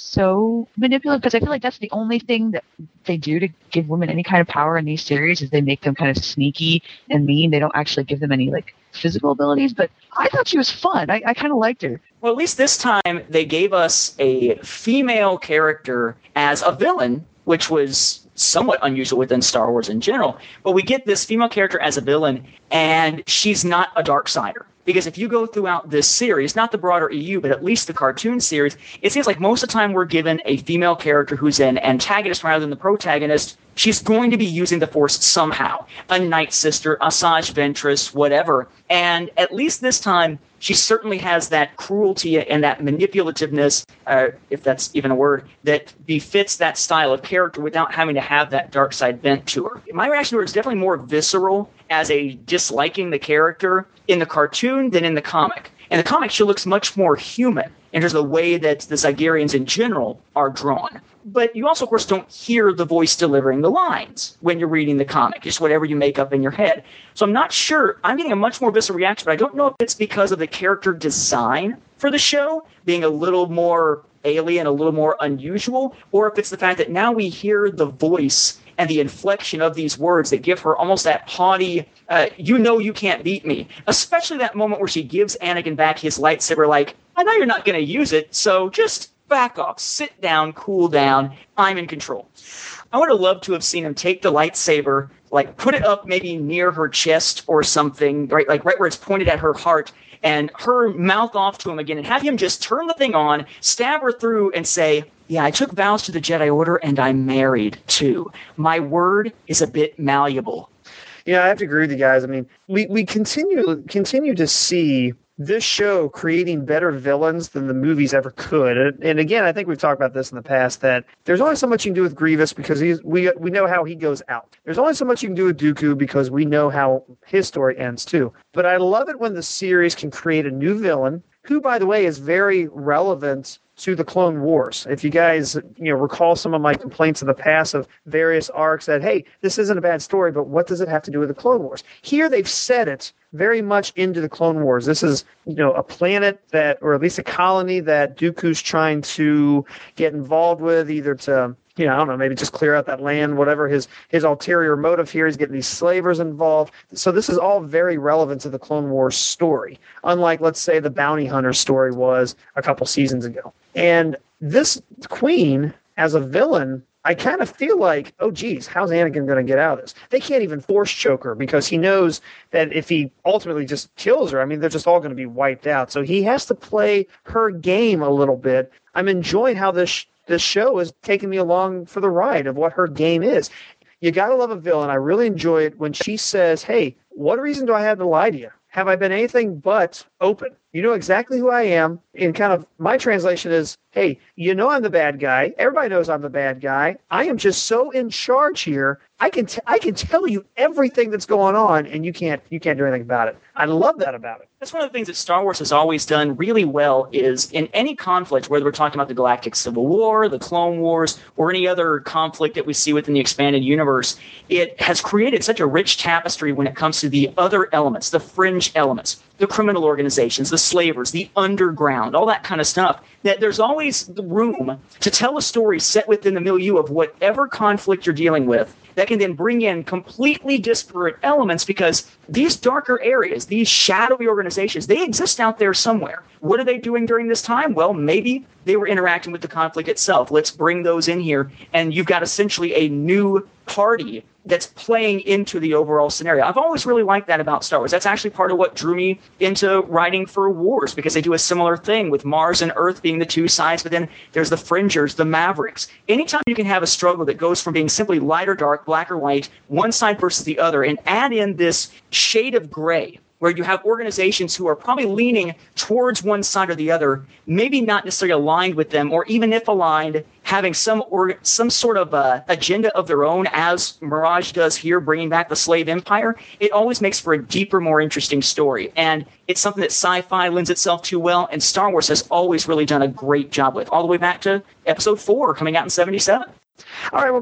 so manipulative, because I feel like that's the only thing that they do to give women any kind of power in these series is they make them kind of sneaky and mean. They don't actually give them any like physical abilities, but I thought she was fun. I, I kind of liked her. Well, at least this time they gave us a female character as a villain, which was somewhat unusual within Star Wars in general. But we get this female character as a villain, and she's not a Darksider. Because if you go throughout this series, not the broader E U, but at least the cartoon series, it seems like most of the time we're given a female character who's an antagonist rather than the protagonist. She's going to be using the Force somehow. A Night Sister, Asajj Ventress, whatever. And at least this time, she certainly has that cruelty and that manipulativeness, uh, if that's even a word, that befits that style of character without having to have that dark side bent to her. My reaction to her is definitely more visceral as a disliking the character in the cartoon than in the comic. In the comic, she looks much more human in terms of the way that the Zygerians in general are drawn. But you also, of course, don't hear the voice delivering the lines when you're reading the comic. Just whatever you make up in your head. So I'm not sure. I'm getting a much more visceral reaction, but I don't know if it's because of the character design for the show being a little more alien, a little more unusual, or if it's the fact that now we hear the voice and the inflection of these words that give her almost that haughty, uh, you know you can't beat me. Especially that moment where she gives Anakin back his lightsaber like, I know you're not going to use it, so just back off, sit down, cool down, I'm in control. I would have loved to have seen him take the lightsaber, like put it up maybe near her chest or something, right, like right where it's pointed at her heart, and her mouth off to him again, and have him just turn the thing on, stab her through, and say, yeah, I took vows to the Jedi Order, and I'm married, too. My word is a bit malleable. Yeah, I have to agree with you guys. I mean, we, we continue continue to see this show creating better villains than the movies ever could. And, and again, I think we've talked about this in the past, that there's only so much you can do with Grievous because he's, we we know how he goes out. There's only so much you can do with Dooku because we know how his story ends too. But I love it when the series can create a new villain, who, by the way, is very relevant to the Clone Wars. If you guys, you know, recall some of my complaints in the past of various arcs that, hey, this isn't a bad story, but what does it have to do with the Clone Wars? Here they've set it very much into the Clone Wars. This is, you know, a planet that, or at least a colony that Dooku's trying to get involved with, either to, you know, I don't know, maybe just clear out that land, whatever his, his ulterior motive here. He's getting these slavers involved. So this is all very relevant to the Clone Wars story, unlike, let's say, the Bounty Hunter story was a couple seasons ago. And this queen, as a villain, I kind of feel like, oh, geez, how's Anakin going to get out of this? They can't even force choke her because he knows that if he ultimately just kills her, I mean, they're just all going to be wiped out. So he has to play her game a little bit. I'm enjoying how this this show is taking me along for the ride of what her game is. You got to love a villain. I really enjoy it when she says, hey, what reason do I have to lie to you? Have I been anything but open? You know exactly who I am. And kind of my translation is, hey, you know I'm the bad guy. Everybody knows I'm the bad guy. I am just so in charge here. I can t- I can tell you everything that's going on, and you can't you can't do anything about it. I love that about it. That's one of the things that Star Wars has always done really well is in any conflict, whether we're talking about the Galactic Civil War, the Clone Wars, or any other conflict that we see within the expanded universe, it has created such a rich tapestry when it comes to the other elements, the fringe elements, the criminal organizations, the slavers, the underground, all that kind of stuff, that there's always the room to tell a story set within the milieu of whatever conflict you're dealing with that can then bring in completely disparate elements, because these darker areas, these shadowy organizations, they exist out there somewhere. What are they doing during this time? Well, maybe they were interacting with the conflict itself. Let's bring those in here, and you've got essentially a new party that's playing into the overall scenario. I've always really liked that about Star Wars. That's actually part of what drew me into writing for Wars, because they do a similar thing with Mars and Earth being the two sides, but then there's the Fringers, the Mavericks. Anytime you can have a struggle that goes from being simply light or dark, black or white, one side versus the other, and add in this shade of gray, where you have organizations who are probably leaning towards one side or the other, maybe not necessarily aligned with them, or even if aligned, having some or some sort of uh, agenda of their own, as Mirage does here, bringing back the slave empire. It always makes for a deeper, more interesting story. And it's something that sci-fi lends itself to well, and Star Wars has always really done a great job with, all the way back to episode four, coming out in seventy-seven. All right, well, guys,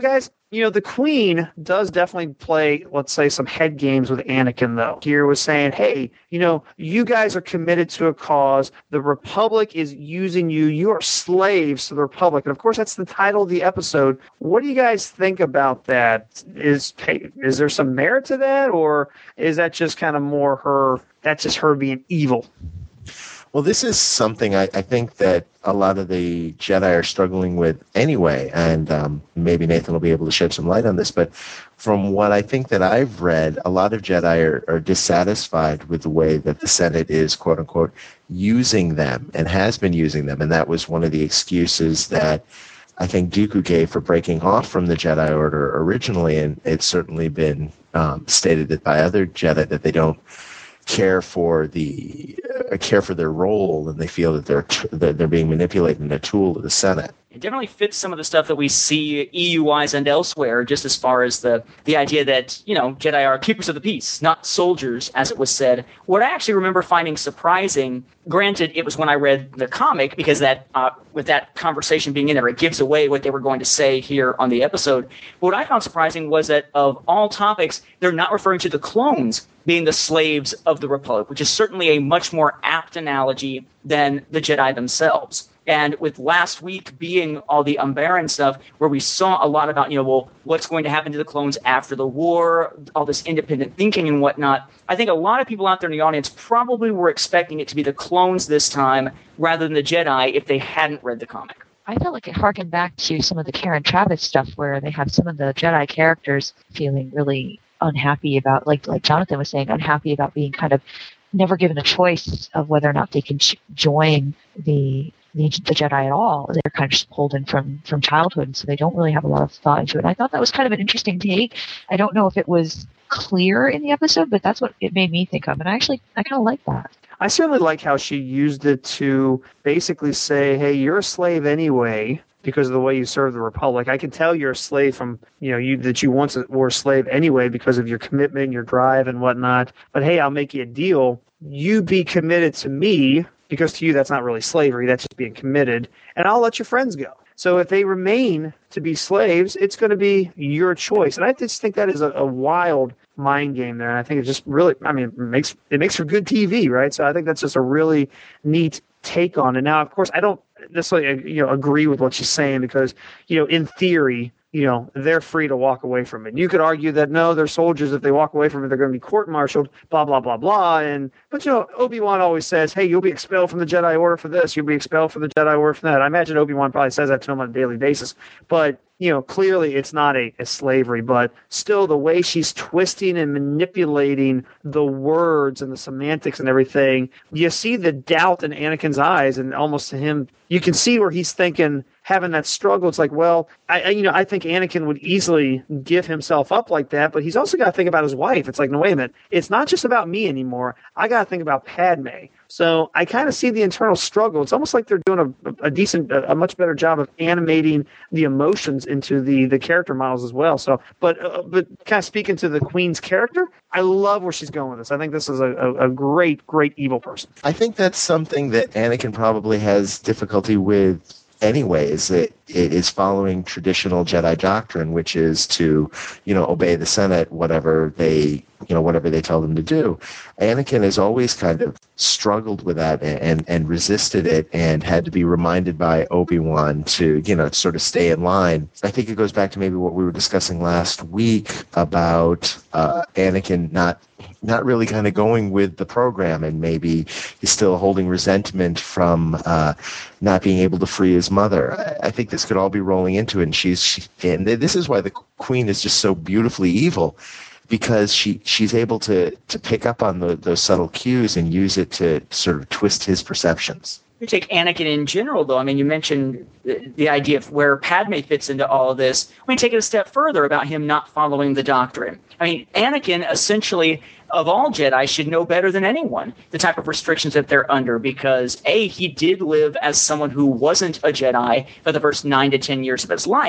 You know, the Queen does definitely play, let's say, some head games with Anakin, though. Here was saying, hey, you know, you guys are committed to a cause. The Republic is using you. You are slaves to the Republic. And, of course, that's the title of the episode. What do you guys think about that? Is, hey, is there some merit to that, or is that just kind of more her, that's just her being evil? Well, this is something I, I think that a lot of the Jedi are struggling with anyway, and um, maybe Nathan will be able to shed some light on this, but from what I think that I've read, a lot of Jedi are, are dissatisfied with the way that the Senate is, quote-unquote, using them and has been using them, and that was one of the excuses that I think Dooku gave for breaking off from the Jedi Order originally, and it's certainly been um, stated that by other Jedi that they don't care for the uh, care for their role, and they feel that they're t- that they're being manipulated and a tool of the Senate. It definitely fits some of the stuff that we see E U-wise and elsewhere, just as far as the, the idea that, you know, Jedi are keepers of the peace, not soldiers, as it was said. What I actually remember finding surprising, granted, it was when I read the comic, because that uh, with that conversation being in there, it gives away what they were going to say here on the episode. But what I found surprising was that of all topics, they're not referring to the clones being the slaves of the Republic, which is certainly a much more apt analogy than the Jedi themselves. And with last week being all the Umbaran stuff, where we saw a lot about, you know, well, what's going to happen to the clones after the war, all this independent thinking and whatnot, I think a lot of people out there in the audience probably were expecting it to be the clones this time rather than the Jedi if they hadn't read the comic. I felt like it harkened back to some of the Karen Travis stuff where they have some of the Jedi characters feeling really unhappy about, like like Jonathan was saying, unhappy about being kind of never given a choice of whether or not they can ch- join the The, the Jedi at all. They're kind of just pulled in from, from childhood, so they don't really have a lot of thought into it. And I thought that was kind of an interesting take. I don't know if it was clear in the episode, but that's what it made me think of. And I actually, I kind of like that. I certainly like how she used it to basically say, hey, you're a slave anyway because of the way you serve the Republic. I can tell you're a slave from, you know, you that you once were a slave anyway because of your commitment, your drive and whatnot. But hey, I'll make you a deal. You be committed to me, because to you, that's not really slavery. That's just being committed. And I'll let your friends go. So if they remain to be slaves, it's going to be your choice. And I just think that is a, a wild mind game there. And I think it just really, I mean, it makes, it makes for good T V, right? So I think that's just a really neat take on it. Now, of course, I don't necessarily, you know, agree with what she's saying because, you know, in theory, you know, they're free to walk away from it. And you could argue that, no, they're soldiers. If they walk away from it, they're going to be court-martialed, blah, blah, blah, blah. And But, you know, Obi-Wan always says, hey, you'll be expelled from the Jedi Order for this. You'll be expelled from the Jedi Order for that. I imagine Obi-Wan probably says that to him on a daily basis. But, you know, clearly it's not a, a slavery. But still, the way she's twisting and manipulating the words and the semantics and everything, you see the doubt in Anakin's eyes, and almost to him, you can see where he's thinking, having that struggle. It's like, well, I, I you know, I think Anakin would easily give himself up like that, but he's also got to think about his wife. It's like, no, wait a minute. It's not just about me anymore. I got to think about Padme. So I kind of see the internal struggle. It's almost like they're doing a, a decent, a, a much better job of animating the emotions into the, the character models as well. So, but uh, but kind of speaking to the Queen's character, I love where she's going with this. I think this is a, a, a great, great evil person. I think that's something that Anakin probably has difficulty with anyways. It, it is following traditional Jedi doctrine, which is to, you know, obey the Senate, whatever they, you know, whatever they tell them to do. Anakin has always kind of struggled with that and, and, and resisted it and had to be reminded by Obi-Wan to, you know, sort of stay in line. I think it goes back to maybe what we were discussing last week about uh, Anakin not not really kind of going with the program, and maybe he's still holding resentment from uh, not being able to free his mother. I, I think this could all be rolling into it, and she's she, and this is why the Queen is just so beautifully evil, because she she's able to to pick up on the, those subtle cues and use it to sort of twist his perceptions. You take Anakin in general, though. I mean, you mentioned the, the idea of where Padme fits into all of this. I mean, take it a step further about him not following the doctrine. I mean, Anakin, essentially, of all Jedi, should know better than anyone the type of restrictions that they're under because, A, he did live as someone who wasn't a Jedi for the first nine to ten years of his life,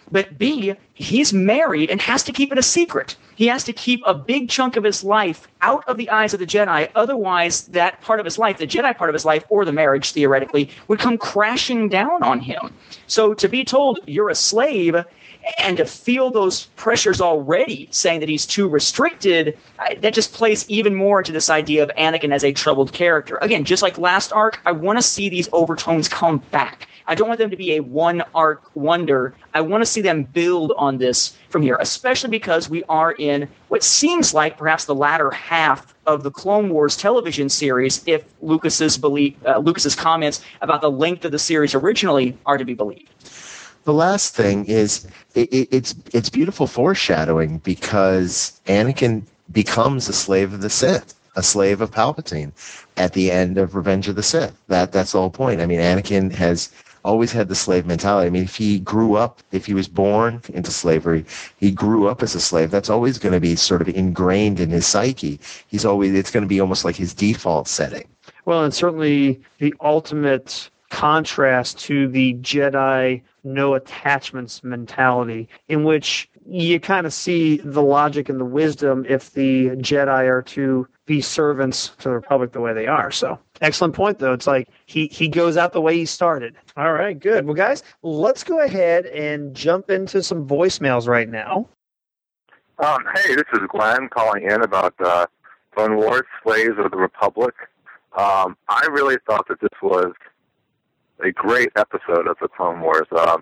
But B, he's married and has to keep it a secret. He has to keep a big chunk of his life out of the eyes of the Jedi. Otherwise, that part of his life, the Jedi part of his life, or the marriage, theoretically, would come crashing down on him. So to be told you're a slave and to feel those pressures already, saying that he's too restricted, that just plays even more into this idea of Anakin as a troubled character. Again, just like last arc, I want to see these overtones come back. I don't want them to be a one-arc wonder. I want to see them build on this from here, especially because we are in what seems like perhaps the latter half of the Clone Wars television series, if Lucas's belief, uh, Lucas's comments about the length of the series originally are to be believed. The last thing is it, it, it's it's beautiful foreshadowing because Anakin becomes a slave of the Sith, a slave of Palpatine at the end of Revenge of the Sith. That that's the whole point. I mean, Anakin has always had the slave mentality. I mean, if he grew up, if he was born into slavery, he grew up as a slave. That's always going to be sort of ingrained in his psyche. He's always it's going to be almost like his default setting. Well, and certainly the ultimate contrast to the Jedi no attachments mentality, in which you kind of see the logic and the wisdom if the Jedi are to be servants to the Republic the way they are. So excellent point, though. It's like he, he goes out the way he started. All right, good. Well, guys, let's go ahead and jump into some voicemails right now. Um, hey, this is Glenn calling in about uh, Clone Wars, Slaves of the Republic. Um, I really thought that this was a great episode of the Clone Wars. Um,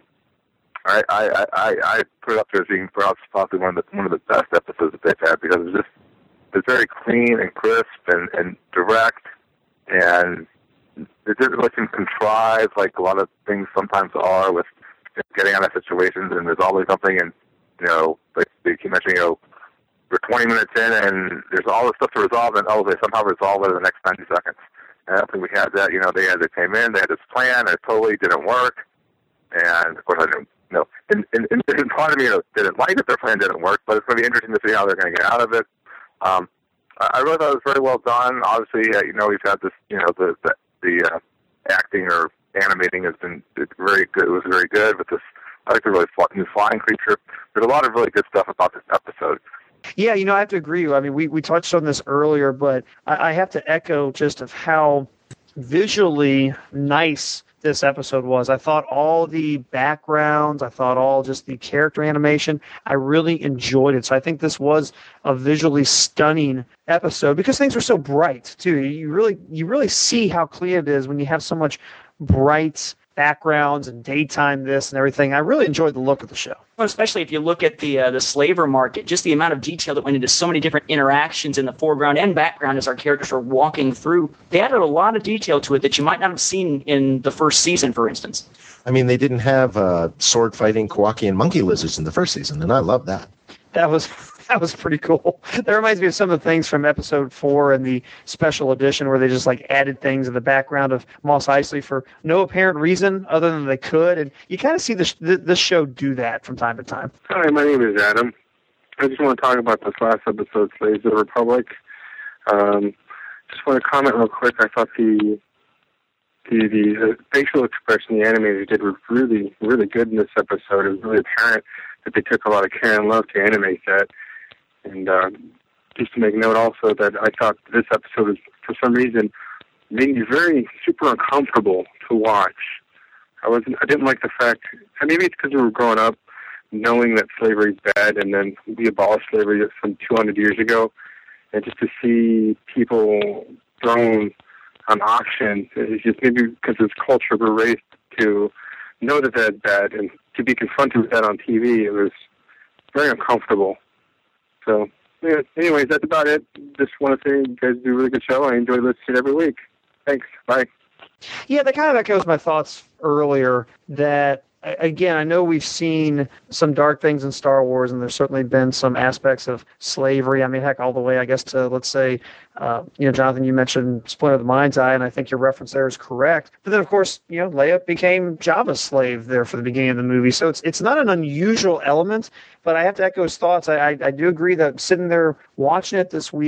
I, I, I, I put it up there as being perhaps possibly one of the one of the best episodes that they've had because it's just it's very clean and crisp and, and direct, and it didn't look contrived like a lot of things sometimes are with you know, getting out of situations and resolving something. And you know, like they keep mentioning, you know, we're twenty minutes in and there's all this stuff to resolve, and oh, they somehow resolve it in the next ninety seconds. And I don't think we had that. You know, they had they came in, they had this plan, and it totally didn't work. And of course, I didn't. You know, and, and, and part of me you know, didn't like that their plan didn't work, but it's going to be interesting to see how they're going to get out of it. Um, I really thought it was very well done. Obviously, uh, you know, we've had this. You know, the the, the uh, acting or animating has been very good. It was very good with this. I like the really fly, new flying creature. There's a lot of really good stuff about this episode. Yeah, you know, I have to agree. I mean, we, we touched on this earlier, but I, I have to echo just of how visually nice this episode was. I thought all the backgrounds, I thought all just the character animation, I really enjoyed it. So I think this was a visually stunning episode because things were so bright too. You really you really see how clear it is when you have so much bright backgrounds and daytime this and everything. I really enjoyed the look of the show. Well, especially if you look at the uh, the slaver market, just the amount of detail that went into so many different interactions in the foreground and background as our characters are walking through. They added a lot of detail to it that you might not have seen in the first season, for instance. I mean, they didn't have uh, sword-fighting Kowakian monkey lizards in the first season, and I love that. That was that was pretty cool. That reminds me of some of the things from episode four and the special edition where they just like added things in the background of Mos Eisley for no apparent reason other than they could. And you kind of see this this show do that from time to time. Hi, my name is Adam. I just want to talk about this last episode, Slaves of the Republic. Um, just want to comment real quick. I thought the the, the uh, facial expression the animators did was really, really good in this episode. It was really apparent that they took a lot of care and love to animate that. And uh, just to make note also that I thought this episode was, for some reason, made me very super uncomfortable to watch. I wasn't. I didn't like the fact, and maybe it's because we were growing up knowing that slavery is bad, and then we abolished slavery some two hundred years ago, and just to see people thrown on auction, it's just maybe because it's culture we're raised to know that that's bad, and to be confronted with that on T V, it was very uncomfortable. So, yeah, anyways, that's about it. Just want to say you guys do a really good show. I enjoy listening every week. Thanks. Bye. Yeah, that kind of echoes my thoughts earlier that, again, I know we've seen some dark things in Star Wars, and there's certainly been some aspects of slavery. I mean, heck, all the way, I guess, to, let's say, uh, you know, Jonathan, you mentioned Splinter of the Mind's Eye, and I think your reference there is correct. But then, of course, you know, Leia became Jabba's slave there for the beginning of the movie. So it's it's not an unusual element, but I have to echo his thoughts. I, I, I do agree that sitting there watching it this week,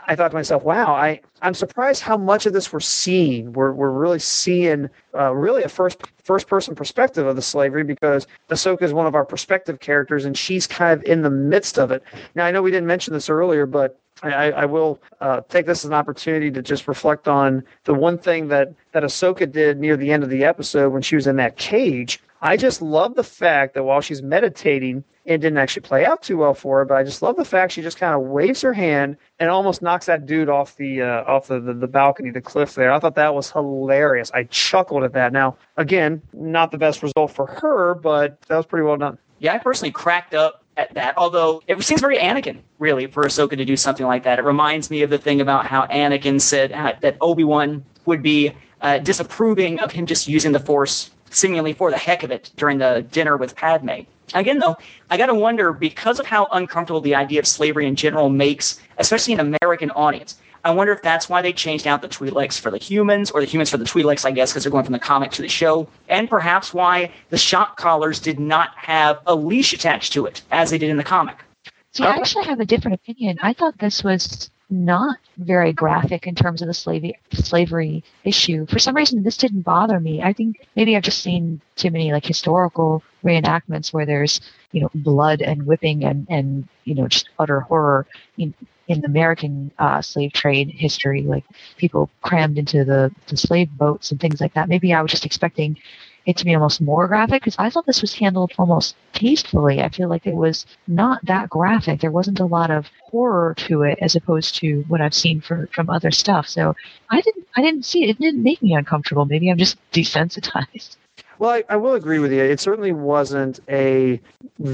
I thought to myself, wow, I, I'm surprised how much of this we're seeing. We're we're really seeing uh, really a first first person perspective of the slavery, because Ahsoka is one of our perspective characters, and she's kind of in the midst of it. Now, I know we didn't mention this earlier, but I, I will uh, take this as an opportunity to just reflect on the one thing that, that Ahsoka did near the end of the episode when she was in that cage. I just love the fact that while she's meditating, it didn't actually play out too well for her, but I just love the fact she just kind of waves her hand and almost knocks that dude off the uh, off the, the, the balcony, the cliff there. I thought that was hilarious. I chuckled at that. Now, again, not the best result for her, but that was pretty well done. Yeah, I personally cracked up at that, although it seems very Anakin, really, for Ahsoka to do something like that. It reminds me of the thing about how Anakin said uh, that Obi-Wan would be uh, disapproving of him just using the Force seemingly for the heck of it during the dinner with Padme. Again, though, I got to wonder, because of how uncomfortable the idea of slavery in general makes, especially an American audience, I wonder if that's why they changed out the Twi'leks for the humans, or the humans for the Twi'leks, I guess, because they're going from the comic to the show, and perhaps why the shock collars did not have a leash attached to it, as they did in the comic. See, I actually have a different opinion. I thought this was not very graphic in terms of the slavery slavery issue. For some reason, this didn't bother me. I think maybe I've just seen too many like historical reenactments where there's, you know, blood and whipping and, and you know, just utter horror in, in American uh, slave trade history, like people crammed into the, the slave boats and things like that. Maybe I was just expecting it to be almost more graphic, because I thought this was handled almost tastefully. I feel like it was not that graphic. There wasn't a lot of horror to it as opposed to what I've seen for, from other stuff. So I didn't I didn't see it. It didn't make me uncomfortable. Maybe I'm just desensitized. Well, I, I will agree with you. It certainly wasn't a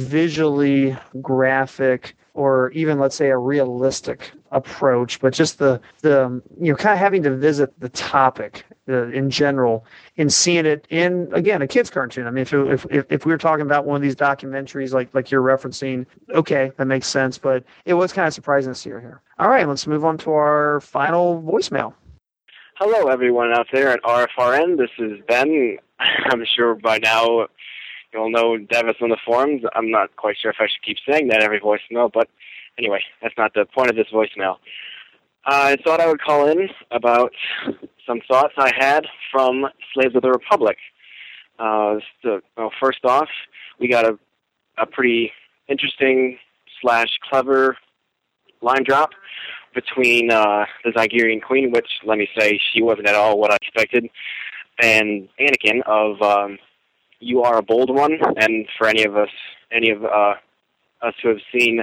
visually graphic or even, let's say, a realistic approach, but just the, the you know, kind of having to visit the topic uh, in general and seeing it in, again, a kid's cartoon. I mean, if, if if if we were talking about one of these documentaries like, like you're referencing, okay, that makes sense, but it was kind of surprising to see her here. All right, let's move on to our final voicemail. Hello, everyone out there at R F R N. This is Ben. I'm sure by now you'll know Davis on the forums. I'm not quite sure if I should keep saying that every voicemail, but anyway, that's not the point of this voicemail. I thought I would call in about some thoughts I had from Slaves of the Republic. Uh, so, well, first off, we got a, a pretty interesting slash clever line drop between uh, the Zygerian Queen, which, let me say, she wasn't at all what I expected, and Anakin of um, you are a bold one. And for any of us, any of uh, us who have seen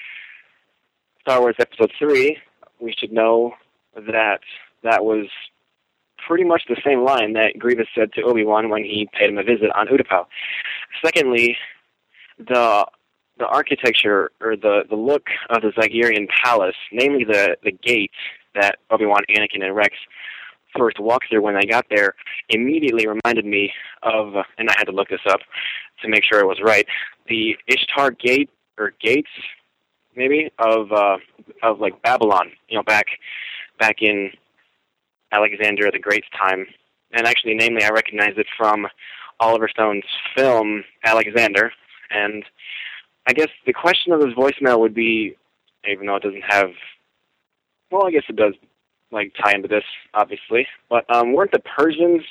Star Wars Episode three, we should know that that was pretty much the same line that Grievous said to Obi-Wan when he paid him a visit on Utapau. Secondly, the the architecture or the, the look of the Zygerian palace, namely the, the gate that Obi-Wan, Anakin, and Rex first walked through when they got there, immediately reminded me of, and I had to look this up to make sure it was right, the Ishtar Gate, or gates, maybe, of uh, of like Babylon, you know, back back in Alexander the Great's time. And actually, namely, I recognize it from Oliver Stone's film, Alexander. And I guess the question of this voicemail would be, even though it doesn't have, well, I guess it does, like, tie into this, obviously, but um, weren't the Persians,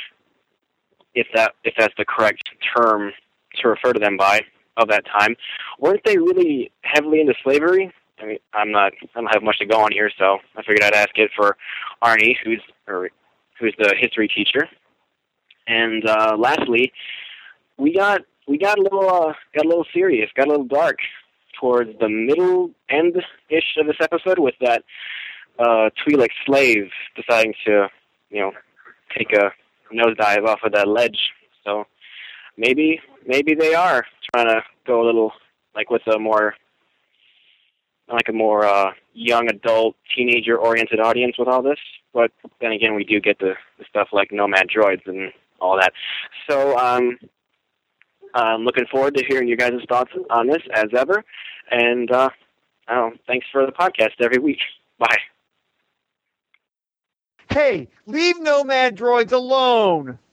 if that if that's the correct term to refer to them by, of that time, weren't they really heavily into slavery? I mean, I'm not, I don't have much to go on here, so I figured I'd ask it for Arnie, who's or who's the history teacher. And uh, lastly, we got we got a little uh, got a little serious, got a little dark towards the middle end ish of this episode with that uh, Twi'lek slave deciding to, you know, take a nosedive off of that ledge. So maybe maybe they are trying to go a little like with a more like a more uh, young adult, teenager-oriented audience with all this. But then again, we do get the, the stuff like nomad droids and all that. So um, I'm looking forward to hearing your guys' thoughts on this, as ever. And uh, I don't know, thanks for the podcast every week. Bye. Hey, leave nomad droids alone.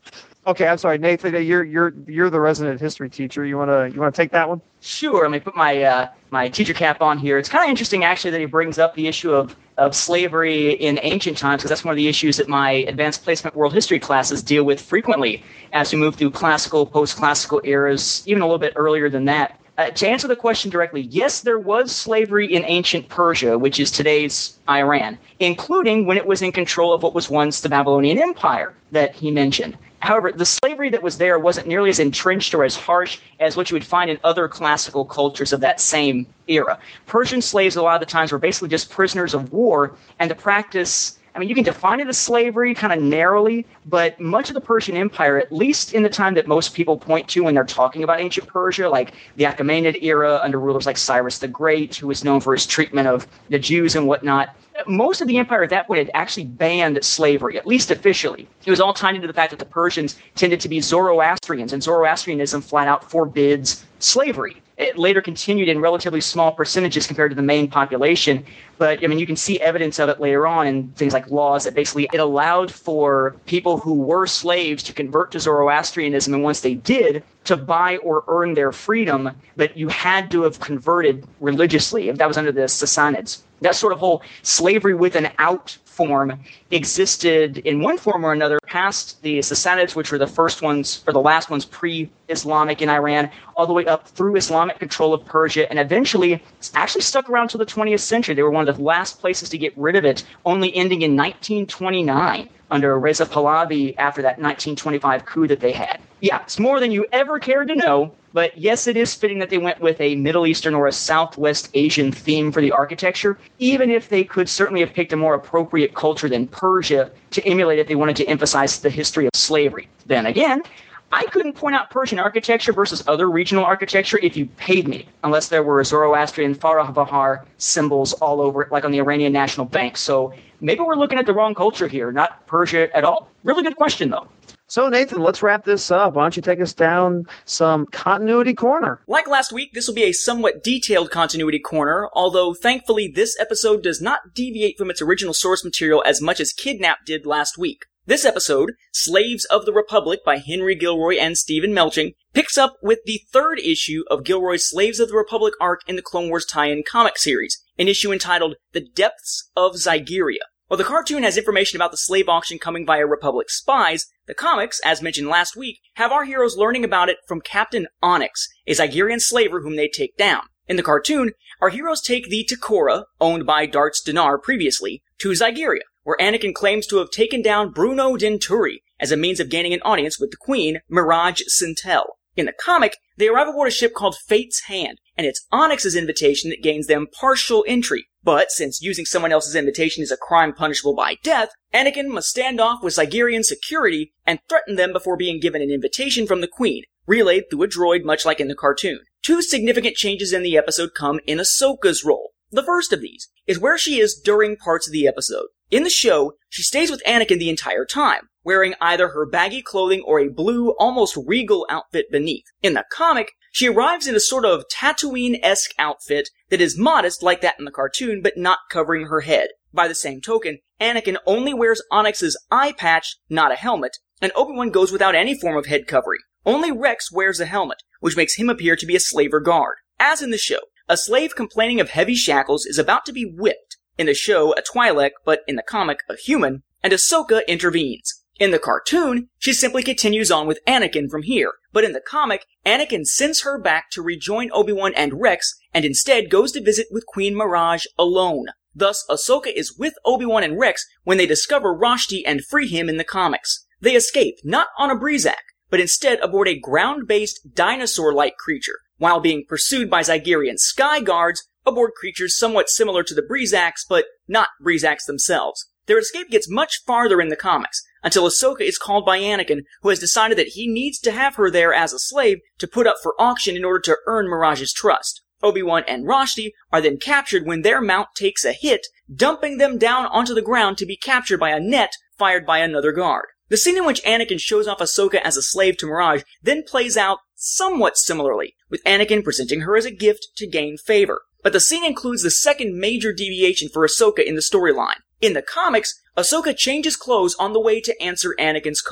Okay, I'm sorry, Nathan. You're you're you're the resident history teacher. You wanna you wanna take that one? Sure. Let me put my uh, my teacher cap on here. It's kind of interesting, actually, that he brings up the issue of, of slavery in ancient times, because that's one of the issues that my advanced placement world history classes deal with frequently as we move through classical, post-classical eras, even a little bit earlier than that. Uh, to answer the question directly, yes, there was slavery in ancient Persia, which is today's Iran, including when it was in control of what was once the Babylonian Empire that he mentioned. However, the slavery that was there wasn't nearly as entrenched or as harsh as what you would find in other classical cultures of that same era. Persian slaves a lot of the times were basically just prisoners of war, and the practice, I mean, you can define it as slavery kind of narrowly, but much of the Persian Empire, at least in the time that most people point to when they're talking about ancient Persia, like the Achaemenid era under rulers like Cyrus the Great, who was known for his treatment of the Jews and whatnot, most of the empire at that point had actually banned slavery, at least officially. It was all tied into the fact that the Persians tended to be Zoroastrians, and Zoroastrianism flat out forbids slavery. It later continued in relatively small percentages compared to the main population, but I mean, you can see evidence of it later on in things like laws that basically it allowed for people who were slaves to convert to Zoroastrianism, and once they did, to buy or earn their freedom, but you had to have converted religiously if that was under the Sassanids. That sort of whole slavery with an out form existed in one form or another past the Sassanids, which were the first ones, or the last ones pre-Islamic in Iran, all the way up through Islamic control of Persia, and eventually actually stuck around till the twentieth century. They were one of the last places to get rid of it, only ending in nineteen twenty-nine under Reza Pahlavi after that nineteen twenty-five coup that they had. Yeah, it's more than you ever cared to know, but yes, it is fitting that they went with a Middle Eastern or a Southwest Asian theme for the architecture, even if they could certainly have picked a more appropriate culture than Persia to emulate if they wanted to emphasize the history of slavery. Then again, I couldn't point out Persian architecture versus other regional architecture if you paid me, unless there were Zoroastrian Farah Bahar symbols all over it, like on the Iranian National Bank. So maybe we're looking at the wrong culture here, not Persia at all. Really good question, though. So, Nathan, let's wrap this up. Why don't you take us down some continuity corner? Like last week, this will be a somewhat detailed continuity corner, although thankfully this episode does not deviate from its original source material as much as Kidnap did last week. This episode, Slaves of the Republic by Henry Gilroy and Stephen Melching, picks up with the third issue of Gilroy's Slaves of the Republic arc in the Clone Wars tie-in comic series, an issue entitled The Depths of Zygeria. While the cartoon has information about the slave auction coming via Republic spies, the comics, as mentioned last week, have our heroes learning about it from Captain Onyx, a Zygerian slaver whom they take down. In the cartoon, our heroes take the Takora, owned by Darts Dinar previously, to Zygeria, where Anakin claims to have taken down Bruno Denturi as a means of gaining an audience with the Queen, Mirage Sintel. In the comic, they arrive aboard a ship called Fate's Hand, and it's Onyx's invitation that gains them partial entry. But since using someone else's invitation is a crime punishable by death, Anakin must stand off with Zygerian security and threaten them before being given an invitation from the Queen, relayed through a droid much like in the cartoon. Two significant changes in the episode come in Ahsoka's role. The first of these is where she is during parts of the episode. In the show, she stays with Anakin the entire time, wearing either her baggy clothing or a blue, almost regal outfit beneath. In the comic, she arrives in a sort of Tatooine-esque outfit that is modest like that in the cartoon, but not covering her head. By the same token, Anakin only wears Onyx's eye patch, not a helmet, and Obi-Wan goes without any form of head covering. Only Rex wears a helmet, which makes him appear to be a slaver guard. As in the show, a slave complaining of heavy shackles is about to be whipped. In the show, a Twi'lek, but in the comic, a human, and Ahsoka intervenes. In the cartoon, she simply continues on with Anakin from here, but in the comic, Anakin sends her back to rejoin Obi-Wan and Rex, and instead goes to visit with Queen Mirage alone. Thus, Ahsoka is with Obi-Wan and Rex when they discover Rashti and free him in the comics. They escape, not on a Brezak, but instead aboard a ground-based dinosaur-like creature, while being pursued by Zygerian sky guards aboard creatures somewhat similar to the Brezaks, but not Brezaks themselves. Their escape gets much farther in the comics, until Ahsoka is called by Anakin, who has decided that he needs to have her there as a slave to put up for auction in order to earn Mirage's trust. Obi-Wan and Rashti are then captured when their mount takes a hit, dumping them down onto the ground to be captured by a net fired by another guard. The scene in which Anakin shows off Ahsoka as a slave to Mirage then plays out somewhat similarly, with Anakin presenting her as a gift to gain favor. But the scene includes the second major deviation for Ahsoka in the storyline. In the comics, Ahsoka changes clothes on the way to answer Anakin's call,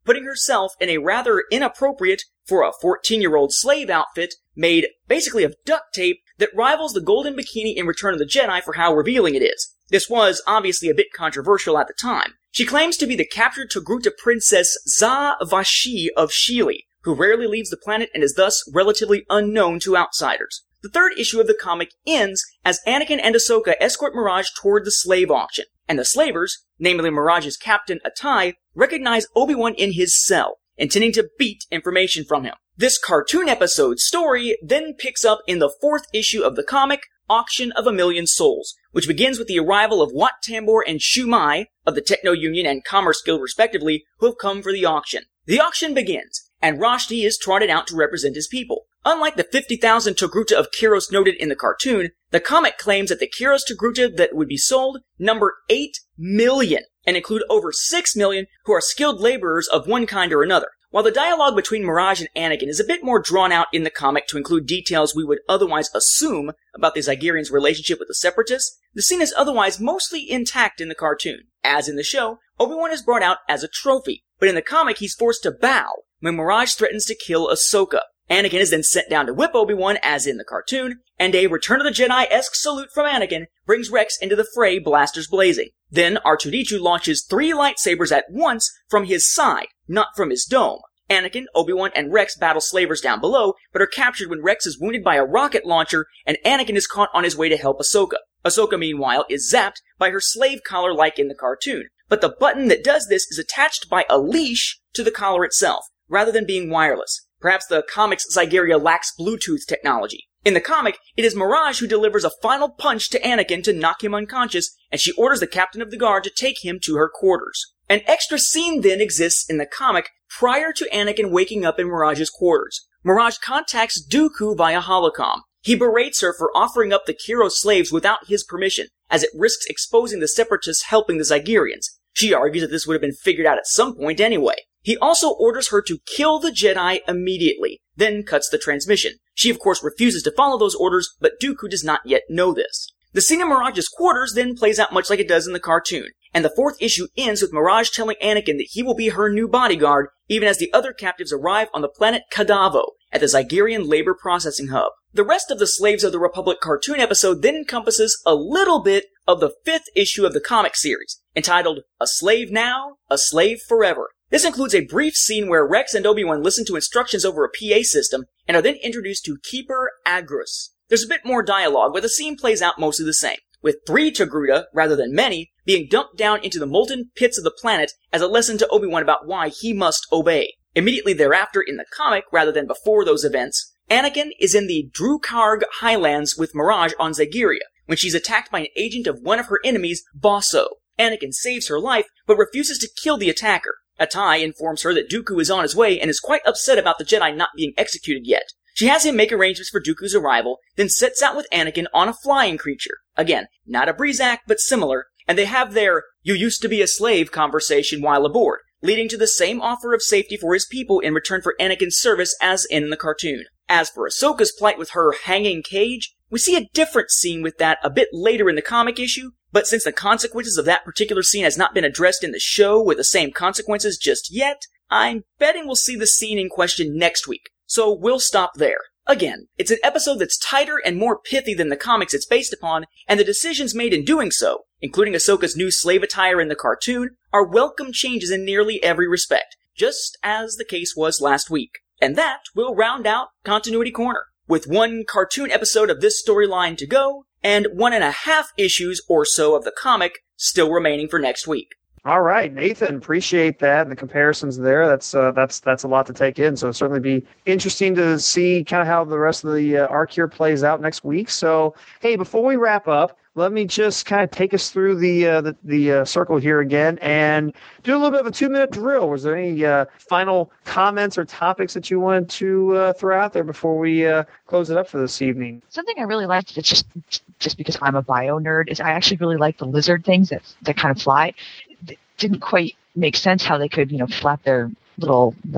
putting herself in a rather inappropriate, for a fourteen-year-old slave outfit made basically of duct tape that rivals the golden bikini in Return of the Jedi for how revealing it is. This was obviously a bit controversial at the time. She claims to be the captured Togruta princess Za Vashi of Sheely, who rarely leaves the planet and is thus relatively unknown to outsiders. The third issue of the comic ends as Anakin and Ahsoka escort Mirage toward the slave auction, and the slavers, namely Mirage's captain Atai, recognize Obi-Wan in his cell, intending to beat information from him. This cartoon episode's story then picks up in the fourth issue of the comic, Auction of a Million Souls, which begins with the arrival of Wat Tambor and Shu Mai, of the Techno Union and Commerce Guild respectively, who have come for the auction. The auction begins, and Rashti is trotted out to represent his people. Unlike the fifty thousand Togruta of Kiros noted in the cartoon, the comic claims that the Kiros Togruta that would be sold number eight million, and include over six million who are skilled laborers of one kind or another. While the dialogue between Mirage and Anakin is a bit more drawn out in the comic to include details we would otherwise assume about the Zygerians' relationship with the Separatists, the scene is otherwise mostly intact in the cartoon. As in the show, Obi-Wan is brought out as a trophy, but in the comic he's forced to bow when Mirage threatens to kill Ahsoka. Anakin is then sent down to whip Obi-Wan, as in the cartoon, and a Return of the Jedi-esque salute from Anakin brings Rex into the fray, blasters blazing. Then R two D two launches three lightsabers at once from his side, not from his dome. Anakin, Obi-Wan, and Rex battle slavers down below, but are captured when Rex is wounded by a rocket launcher, and Anakin is caught on his way to help Ahsoka. Ahsoka, meanwhile, is zapped by her slave collar like in the cartoon, but the button that does this is attached by a leash to the collar itself, rather than being wireless. Perhaps the comic's Zygeria lacks Bluetooth technology. In the comic, it is Mirage who delivers a final punch to Anakin to knock him unconscious, and she orders the captain of the guard to take him to her quarters. An extra scene then exists in the comic prior to Anakin waking up in Mirage's quarters. Mirage contacts Dooku via holocom. He berates her for offering up the Kiros slaves without his permission, as it risks exposing the Separatists helping the Zygerians. She argues that this would have been figured out at some point anyway. He also orders her to kill the Jedi immediately, then cuts the transmission. She of course refuses to follow those orders, but Dooku does not yet know this. The scene in Mirage's quarters then plays out much like it does in the cartoon, and the fourth issue ends with Mirage telling Anakin that he will be her new bodyguard, even as the other captives arrive on the planet Kadavo, at the Zygerian Labor Processing Hub. The rest of the Slaves of the Republic cartoon episode then encompasses a little bit of the fifth issue of the comic series, entitled A Slave Now, A Slave Forever. This includes a brief scene where Rex and Obi-Wan listen to instructions over a P A system, and are then introduced to Keeper Agrus. There's a bit more dialogue, but the scene plays out mostly the same, with three Togruta, rather than many, being dumped down into the molten pits of the planet as a lesson to Obi-Wan about why he must obey. Immediately thereafter, in the comic, rather than before those events, Anakin is in the Drukarg Highlands with Mirage on Zygeria, when she's attacked by an agent of one of her enemies, Bosso. Anakin saves her life, but refuses to kill the attacker. Atai informs her that Dooku is on his way and is quite upset about the Jedi not being executed yet. She has him make arrangements for Dooku's arrival, then sets out with Anakin on a flying creature. Again, not a Breezak, but similar, and they have their "you used to be a slave" conversation while aboard, leading to the same offer of safety for his people in return for Anakin's service as in the cartoon. As for Ahsoka's plight with her hanging cage, we see a different scene with that a bit later in the comic issue, but since the consequences of that particular scene has not been addressed in the show with the same consequences just yet, I'm betting we'll see the scene in question next week. So we'll stop there. Again, it's an episode that's tighter and more pithy than the comics it's based upon, and the decisions made in doing so, including Ahsoka's new slave attire in the cartoon, are welcome changes in nearly every respect, just as the case was last week. And that will round out Continuity Corner, with one cartoon episode of this storyline to go, and one and a half issues or so of the comic still remaining for next week. All right, Nathan, appreciate that and the comparisons there. That's uh, that's that's a lot to take in. So it'll certainly be interesting to see kind of how the rest of the uh, arc here plays out next week. So, hey, before we wrap up, let me just kind of take us through the uh, the, the uh, circle here again and do a little bit of a two-minute drill. Was there any uh, final comments or topics that you wanted to uh, throw out there before we uh, close it up for this evening? Something I really liked, it's just just because I'm a bio nerd, is I actually really like the lizard things that that kind of fly. It didn't quite make sense how they could, you know, flap their little like,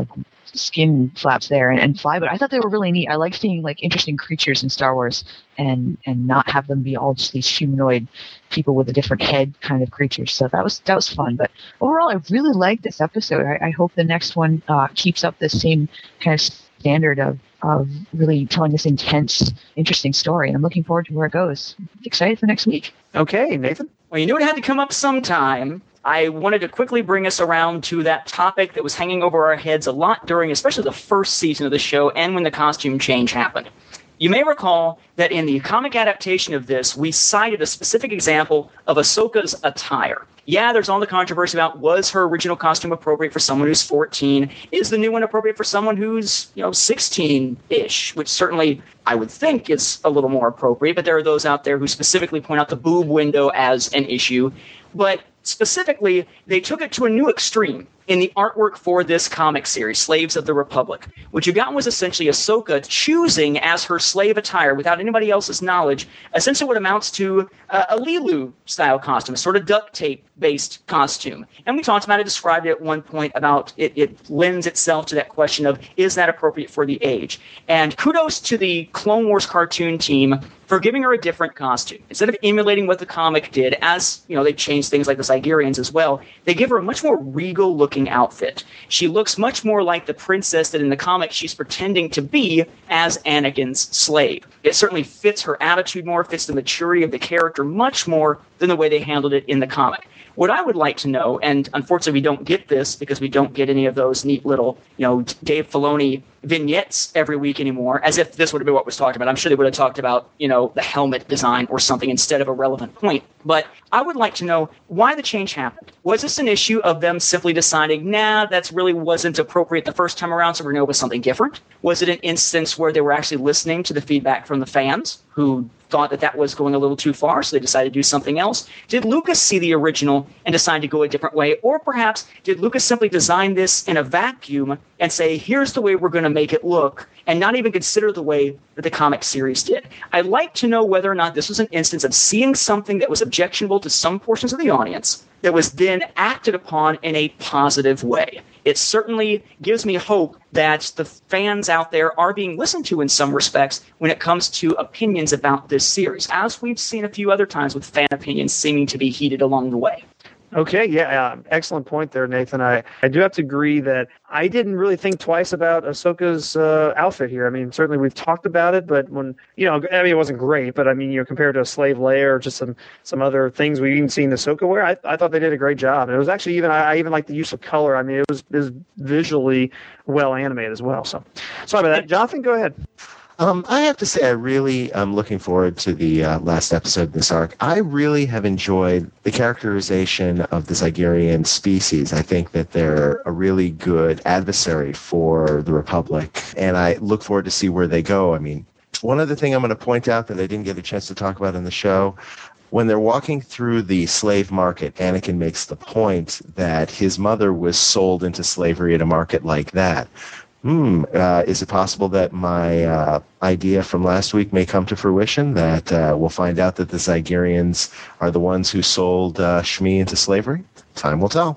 skin flaps there and, and fly, but I thought they were really neat. I like seeing like interesting creatures in Star Wars and and not have them be all just these humanoid people with a different head kind of creatures. So that was that was fun. But overall, I really liked this episode. I, I hope the next one uh, keeps up the same kind of standard of of really telling this intense, interesting story. And I'm looking forward to where it goes. Excited for next week. Okay, Nathan? Well, you knew it had to come up sometime. I wanted to quickly bring us around to that topic that was hanging over our heads a lot during, especially the first season of the show and when the costume change happened. You may recall that in the comic adaptation of this, we cited a specific example of Ahsoka's attire. Yeah, there's all the controversy about was her original costume appropriate for someone who's fourteen? Is the new one appropriate for someone who's, you know, sixteen-ish? Which certainly I would think is a little more appropriate, but there are those out there who specifically point out the boob window as an issue. But specifically, they took it to a new extreme in the artwork for this comic series, Slaves of the Republic. What you got was essentially Ahsoka choosing as her slave attire, without anybody else's knowledge, essentially what amounts to uh, a Lilu-style costume, a sort of duct tape-based costume. And we talked about it, described it at one point about it, it lends itself to that question of, is that appropriate for the age? And kudos to the Clone Wars cartoon team for giving her a different costume. Instead of emulating what the comic did, as, you know, they changed things like the Zygerians as well, they give her a much more regal-looking outfit. She looks much more like the princess that in the comic she's pretending to be as Anakin's slave. It certainly fits her attitude more, fits the maturity of the character much more than the way they handled it in the comic. What I would like to know, and unfortunately we don't get this because we don't get any of those neat little, you know, Dave Filoni vignettes every week anymore, as if this would have been what was talked about. I'm sure they would have talked about, you know, the helmet design or something instead of a relevant point. But I would like to know why the change happened. Was this an issue of them simply deciding, nah, that really wasn't appropriate the first time around, so we're going to go with something different? Was it an instance where they were actually listening to the feedback from the fans who thought that that was going a little too far, so they decided to do something else? Did Lucas see the original and decide to go a different way? Or perhaps did Lucas simply design this in a vacuum and say, here's the way we're going to make it look, and not even consider the way that the comic series did? I'd like to know whether or not this was an instance of seeing something that was objectionable to some portions of the audience that was then acted upon in a positive way. It certainly gives me hope that the fans out there are being listened to in some respects when it comes to opinions about this series, as we've seen a few other times with fan opinions seeming to be heated along the way. Okay, yeah, uh, excellent point there, Nathan. I, I do have to agree that I didn't really think twice about Ahsoka's uh, outfit here. I mean, certainly we've talked about it, but when, you know, I mean, it wasn't great, but I mean, you know, compared to a Slave Leia or just some, some other things we've even seen Ahsoka wear, I, I thought they did a great job. And it was actually even, I, I even like the use of color. I mean, it was, it was visually well animated as well. So sorry about that. Jonathan, go ahead. Um, I have to say, I really am looking forward to the uh, last episode of this arc. I really have enjoyed the characterization of the Zygerian species. I think that they're a really good adversary for the Republic, and I look forward to see where they go. I mean, one other thing I'm going to point out that I didn't get a chance to talk about in the show, when they're walking through the slave market, Anakin makes the point that his mother was sold into slavery at a market like that. Hmm, uh, is it possible that my uh, idea from last week may come to fruition, that uh, we'll find out that the Zygerians are the ones who sold uh, Shmi into slavery? Time will tell.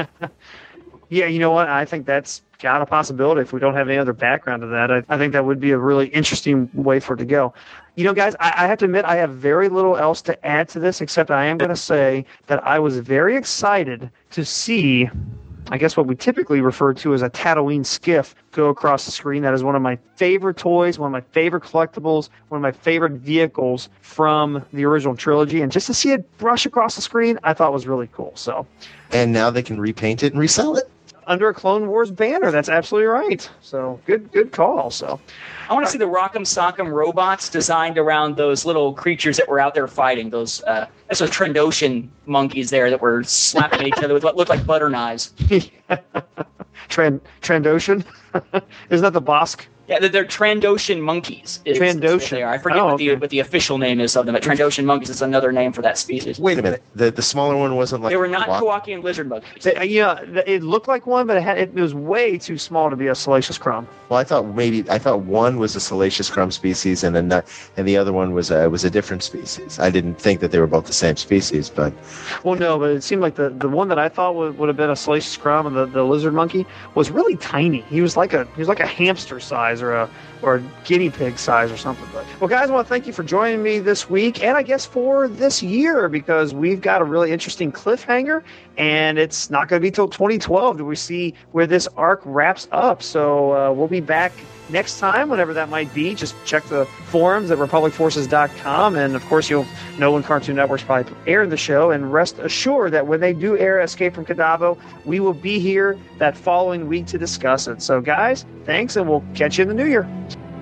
Yeah, you know what? I think that's got a possibility if we don't have any other background to that. I, I think that would be a really interesting way for it to go. You know, guys, I, I have to admit I have very little else to add to this, except I am going to say that I was very excited to see, I guess what we typically refer to as a Tatooine skiff, go across the screen. That is one of my favorite toys, one of my favorite collectibles, one of my favorite vehicles from the original trilogy. And just to see it brush across the screen, I thought was really cool. So, and now they can repaint it and resell it under a Clone Wars banner. That's absolutely right. So good, good call. So I want to see the Rock'em Sock'em robots designed around those little creatures that were out there fighting. Those uh, that's those Trandoshan monkeys there that were slapping at each other with what looked like butter knives. Trend Trandoshan, isn't that the Bosk Yeah, they're, they're Trandoshan monkeys. Is, Trandoshan. Is what they are. I forget Oh, what, the, okay. what the official name is of them, but Trandoshan monkeys is another name for that species. Wait a minute. The the smaller one wasn't like They were not Kawaki? Kowakian lizard monkeys. They- you know, it looked like one, but it, had, it was way too small to be a salacious crumb. Well, I thought maybe I thought one was a salacious crumb species, and then and the other one was a, was a different species. I didn't think that they were both the same species, but Well, no, but it seemed like the, the one that I thought would, would have been a salacious crumb and the, the lizard monkey was really tiny. He was like a he was like a hamster size or a or a guinea pig size or something. But well, guys, I want to thank you for joining me this week and I guess for this year because we've got a really interesting cliffhanger and it's not going to be till twenty twelve that we see where this arc wraps up. So uh, we'll be back next time, whenever that might be. Just check the forums at republic forces dot com, and of course you'll know when Cartoon Network's probably airing the show, and rest assured that when they do air Escape from Kadabo, we will be here that following week to discuss it. So guys, thanks, and we'll catch you in the new year.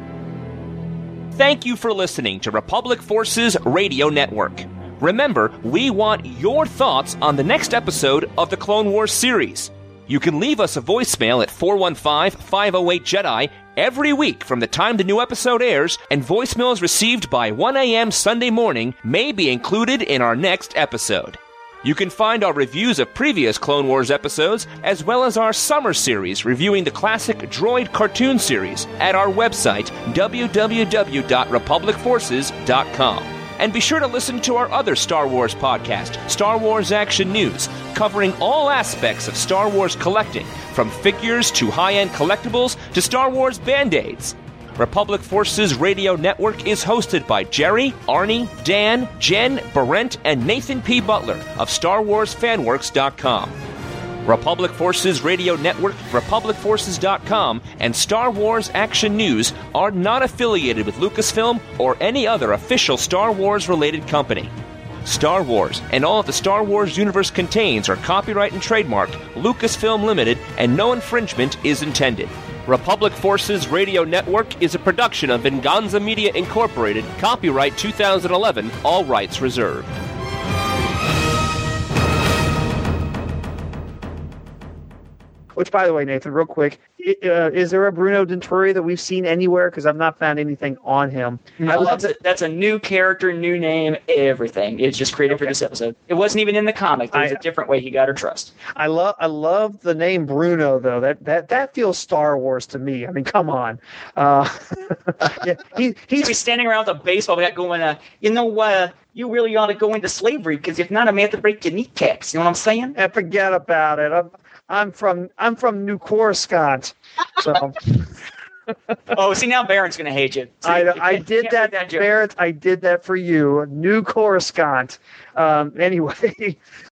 Thank you for listening to Republic Forces Radio Network. Remember, we want your thoughts on the next episode of the Clone Wars series. You can leave us a voicemail at four one five, five oh eight, Jedi every week from the time the new episode airs, and voicemails received by one a.m. Sunday morning may be included in our next episode. You can find our reviews of previous Clone Wars episodes, as well as our summer series reviewing the classic Droid cartoon series at our website, w w w dot republic forces dot com. And be sure to listen to our other Star Wars podcast, Star Wars Action News, covering all aspects of Star Wars collecting, from figures to high-end collectibles to Star Wars Band-Aids. Republic Forces Radio Network is hosted by Jerry, Arnie, Dan, Jen, Barrent, and Nathan P. Butler of Star Wars Fan Works dot com. Republic Forces Radio Network, republic forces dot com, and Star Wars Action News are not affiliated with Lucasfilm or any other official Star Wars-related company. Star Wars and all that the Star Wars universe contains are copyright and trademarked Lucasfilm Limited, and no infringement is intended. Republic Forces Radio Network is a production of Venganza Media Incorporated, copyright two thousand eleven, all rights reserved. Which, by the way, Nathan, real quick, i- uh, is there a Bruno Denturi that we've seen anywhere? Because I've not found anything on him. I love that's, a, that's a new character, new name, everything. It's just created okay. for this episode. It wasn't even in the comic. There's I, a different way he got her trust. I love I love the name Bruno, though. That that that feels Star Wars to me. I mean, come on. Uh, yeah, he, he's he's standing around with a baseball bat going, uh, you know, uh, you really ought to go into slavery, because if not, I may have to break your kneecaps. You know what I'm saying? And forget about it. I'm, I'm from I'm from New Coruscant. So. Oh, see, now Barrett's going to hate you. So I, you I did that, that Barrett. I did that for you. New Coruscant. Um, anyway.